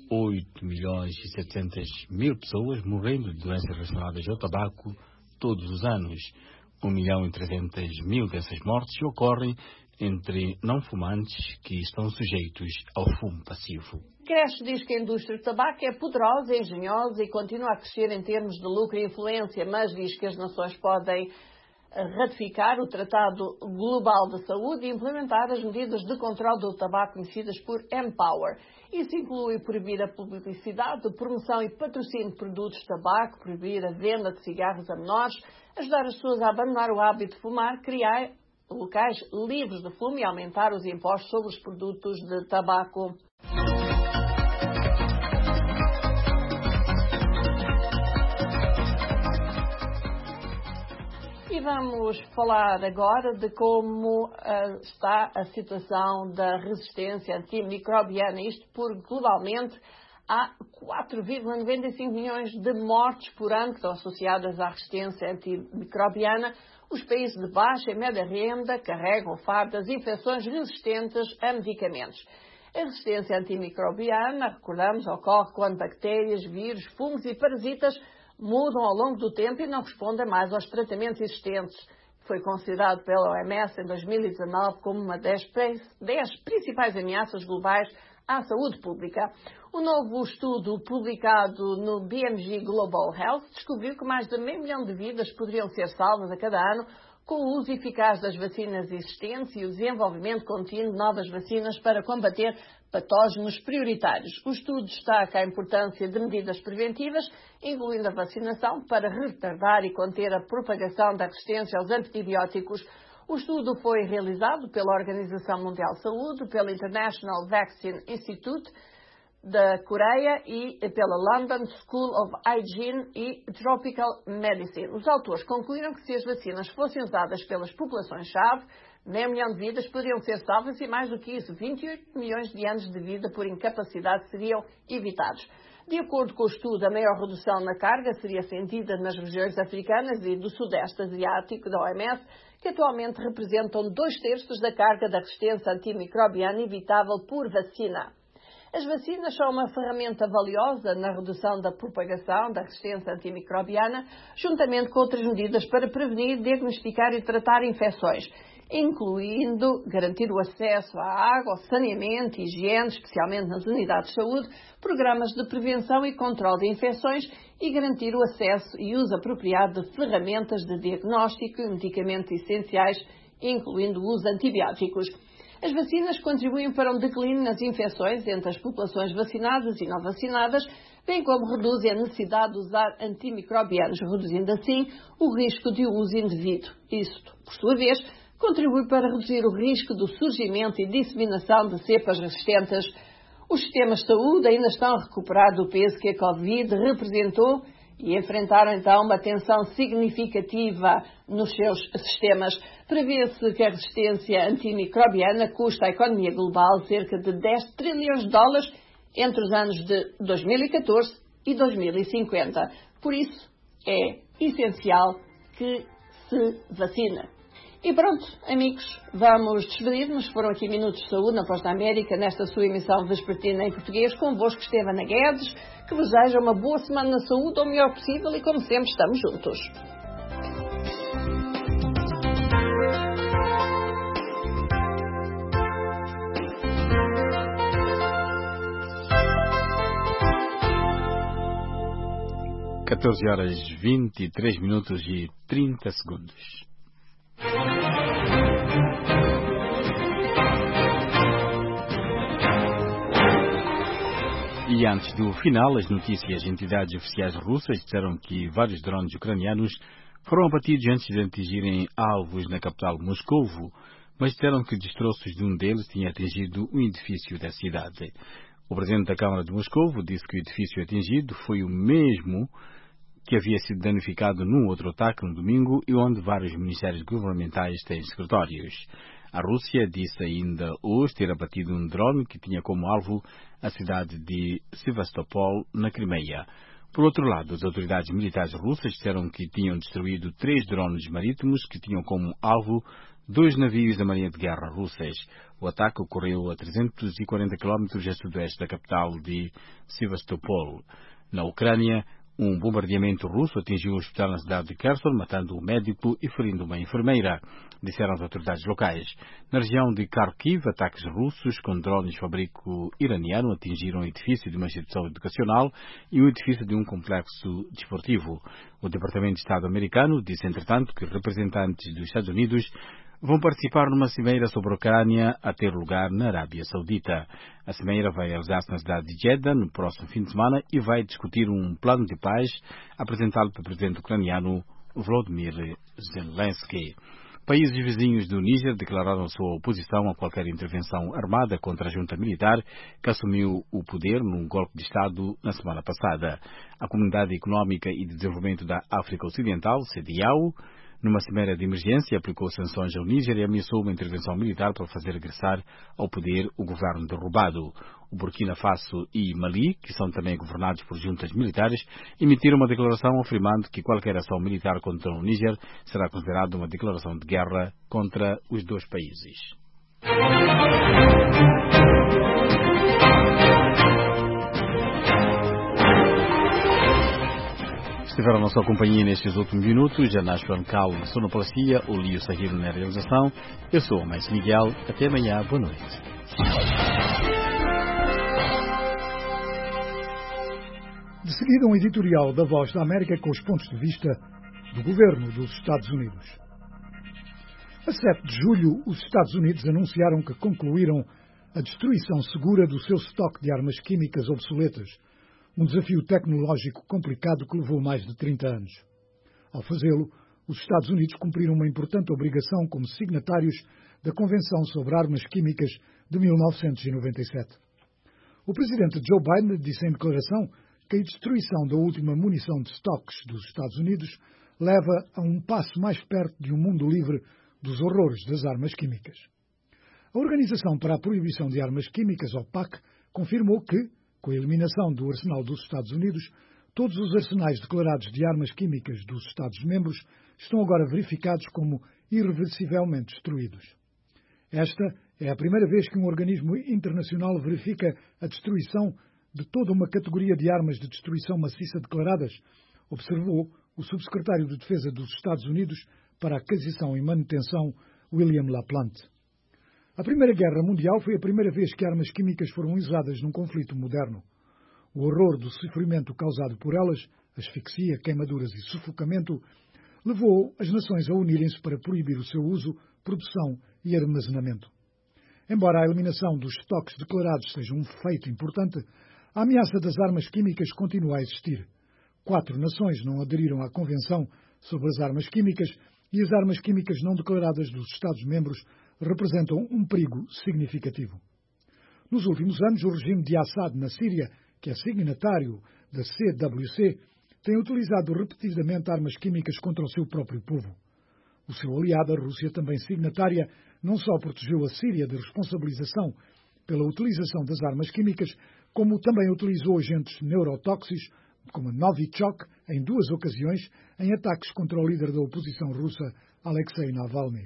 8.700.000 pessoas morrendo de doenças relacionadas ao tabaco todos os anos. 1.300.000 dessas mortes ocorrem entre não fumantes que estão sujeitos ao fumo passivo. Cresce diz que a indústria do tabaco é poderosa, engenhosa e continua a crescer em termos de lucro e influência, mas diz que as nações podem ratificar o Tratado Global de Saúde e implementar as medidas de controle do tabaco conhecidas por Empower. Isso inclui proibir a publicidade, promoção e patrocínio de produtos de tabaco, proibir a venda de cigarros a menores, ajudar as pessoas a abandonar o hábito de fumar, criar locais livres de fumo e aumentar os impostos sobre os produtos de tabaco. E vamos falar agora de como está a situação da resistência antimicrobiana. Isto porque globalmente há 4,95 milhões de mortes por ano que estão associadas à resistência antimicrobiana. Os países de baixa e média renda carregam o fardo das infecções resistentes a medicamentos. A resistência antimicrobiana, recordamos, ocorre quando bactérias, vírus, fungos e parasitas mudam ao longo do tempo e não respondem mais aos tratamentos existentes. Foi considerado pela OMS em 2019 como uma das 10 principais ameaças globais à saúde pública. Um novo estudo publicado no BMG Global Health descobriu que mais de 500 mil de vidas poderiam ser salvas a cada ano com o uso eficaz das vacinas existentes e o desenvolvimento contínuo de novas vacinas para combater patógenos prioritários. O estudo destaca a importância de medidas preventivas, incluindo a vacinação, para retardar e conter a propagação da resistência aos antibióticos. O estudo foi realizado pela Organização Mundial de Saúde, pela International Vaccine Institute da Coreia e pela London School of Hygiene e Tropical Medicine. Os autores concluíram que se as vacinas fossem usadas pelas populações-chave, 500 mil de vidas poderiam ser salvas e, mais do que isso, 28 milhões de anos de vida por incapacidade seriam evitados. De acordo com o estudo, a maior redução na carga seria sentida nas regiões africanas e do sudeste asiático da OMS, que atualmente representam 2/3 da carga da resistência antimicrobiana evitável por vacina. As vacinas são uma ferramenta valiosa na redução da propagação da resistência antimicrobiana, juntamente com outras medidas para prevenir, diagnosticar e tratar infecções, incluindo garantir o acesso à água, ao saneamento e higiene, especialmente nas unidades de saúde, programas de prevenção e controle de infecções e garantir o acesso e uso apropriado de ferramentas de diagnóstico e medicamentos essenciais, incluindo o uso de antibióticos. As vacinas contribuem para um declínio nas infecções entre as populações vacinadas e não vacinadas, bem como reduzem a necessidade de usar antimicrobianos, reduzindo assim o risco de uso indevido. Isto, por sua vez, contribui para reduzir o risco do surgimento e disseminação de cepas resistentes. Os sistemas de saúde ainda estão a recuperar do peso que a Covid representou e enfrentaram então uma tensão significativa nos seus sistemas. Prevê-se que a resistência antimicrobiana custa à economia global cerca de 10 trilhões de dólares entre os anos de 2014 e 2050. Por isso, é essencial que se vacine. E pronto, amigos, vamos despedir-nos. Foram aqui Minutos de Saúde na Voz da América, nesta sua emissão vespertina em português. Convosco esteve Ana Guedes, que vos deseja uma boa semana na saúde, o melhor possível e, como sempre, estamos juntos. (14h23:30). E antes do final, as notícias: entidades oficiais russas disseram que vários drones ucranianos foram abatidos antes de atingirem alvos na capital Moscovo, mas disseram que destroços de um deles tinha atingido um edifício da cidade. O presidente da Câmara de Moscovo disse que o edifício atingido foi o mesmo que havia sido danificado num outro ataque no domingo e onde vários ministérios governamentais têm escritórios. A Rússia disse ainda hoje ter abatido um drone que tinha como alvo a cidade de Sevastopol, na Crimeia. Por outro lado, as autoridades militares russas disseram que tinham destruído 3 drones marítimos que tinham como alvo 2 navios da Marinha de Guerra russas. O ataque ocorreu a 340 km a sudoeste da capital de Sevastopol. Na Ucrânia, Um bombardeamento russo atingiu o hospital na cidade de Kherson, matando um médico e ferindo uma enfermeira, disseram as autoridades locais. Na região de Kharkiv, ataques russos com drones de fabrico iraniano atingiram um edifício de uma instituição educacional e um edifício de um complexo desportivo. O Departamento de Estado americano disse, entretanto, que representantes dos Estados Unidos vão participar numa cimeira sobre a Ucrânia a ter lugar na Arábia Saudita. A cimeira vai realizar-se na cidade de Jeddah no próximo fim de semana e vai discutir um plano de paz apresentado pelo presidente ucraniano Volodymyr Zelensky. Países vizinhos do Níger declararam sua oposição a qualquer intervenção armada contra a junta militar que assumiu o poder num golpe de Estado na semana passada. A Comunidade Económica e de Desenvolvimento da África Ocidental, CEDEAO, numa cimeira de emergência, aplicou sanções ao Níger e ameaçou uma intervenção militar para fazer regressar ao poder o governo derrubado. O Burkina Faso e Mali, que são também governados por juntas militares, emitiram uma declaração afirmando que qualquer ação militar contra o Níger será considerada uma declaração de guerra contra os dois países. Estiveram na sua companhia nestes últimos minutos, Janas Francal na sonoplastia, o Lío Sahir na realização. Eu sou o Mais Miguel. Até amanhã. Boa noite. De seguida, um editorial da Voz da América com os pontos de vista do governo dos Estados Unidos. A 7 de julho, os Estados Unidos anunciaram que concluíram a destruição segura do seu estoque de armas químicas obsoletas, um desafio tecnológico complicado que levou mais de 30 anos. Ao fazê-lo, os Estados Unidos cumpriram uma importante obrigação como signatários da Convenção sobre Armas Químicas de 1997. O presidente Joe Biden disse em declaração que a destruição da última munição de estoques dos Estados Unidos leva a um passo mais perto de um mundo livre dos horrores das armas químicas. A Organização para a Proibição de Armas Químicas, OPAC, confirmou que, com a eliminação do arsenal dos Estados Unidos, todos os arsenais declarados de armas químicas dos Estados-membros estão agora verificados como irreversivelmente destruídos. Esta é a primeira vez que um organismo internacional verifica a destruição de toda uma categoria de armas de destruição maciça declaradas, observou o subsecretário de Defesa dos Estados Unidos para a Aquisição e Manutenção, William LaPlante. A Primeira Guerra Mundial foi a primeira vez que armas químicas foram usadas num conflito moderno. O horror do sofrimento causado por elas, asfixia, queimaduras e sufocamento, levou as nações a unirem-se para proibir o seu uso, produção e armazenamento. Embora a eliminação dos estoques declarados seja um feito importante, a ameaça das armas químicas continua a existir. 4 nações não aderiram à Convenção sobre as Armas Químicas e as armas químicas não declaradas dos Estados-membros representam um perigo significativo. Nos últimos anos, o regime de Assad na Síria, que é signatário da CWC, tem utilizado repetidamente armas químicas contra o seu próprio povo. O seu aliado, a Rússia, também signatária, não só protegeu a Síria de responsabilização pela utilização das armas químicas, como também utilizou agentes neurotóxicos, como Novichok, em 2 ocasiões, em ataques contra o líder da oposição russa, Alexei Navalny.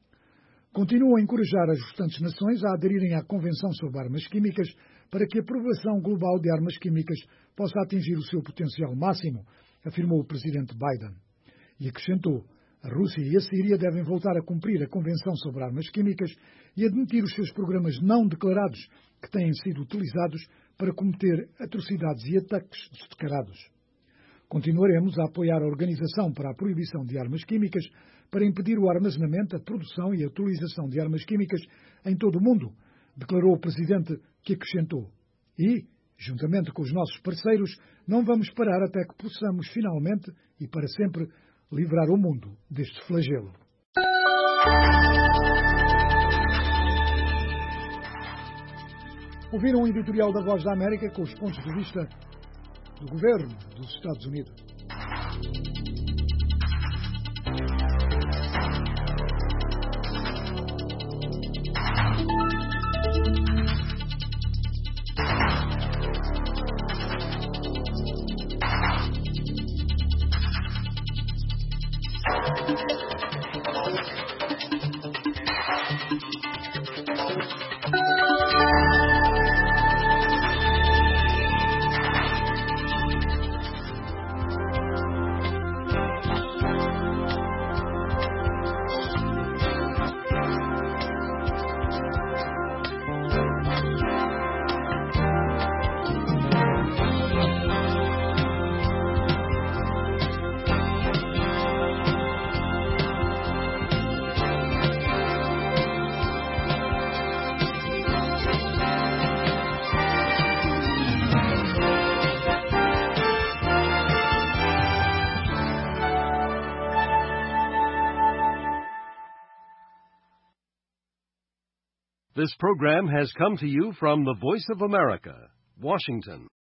Continua a encorajar as restantes nações a aderirem à Convenção sobre Armas Químicas para que a proliferação global de armas químicas possa atingir o seu potencial máximo, afirmou o presidente Biden. E acrescentou, a Rússia e a Síria devem voltar a cumprir a Convenção sobre Armas Químicas e admitir os seus programas não declarados que têm sido utilizados para cometer atrocidades e ataques descarados. Continuaremos a apoiar a Organização para a Proibição de Armas Químicas para impedir o armazenamento, a produção e a utilização de armas químicas em todo o mundo, declarou o presidente, que acrescentou. E, juntamente com os nossos parceiros, não vamos parar até que possamos finalmente e para sempre livrar o mundo deste flagelo. Ouviram um editorial da Voz da América com os pontos de vista do governo dos Estados Unidos. This program has come to you from the Voice of America, Washington.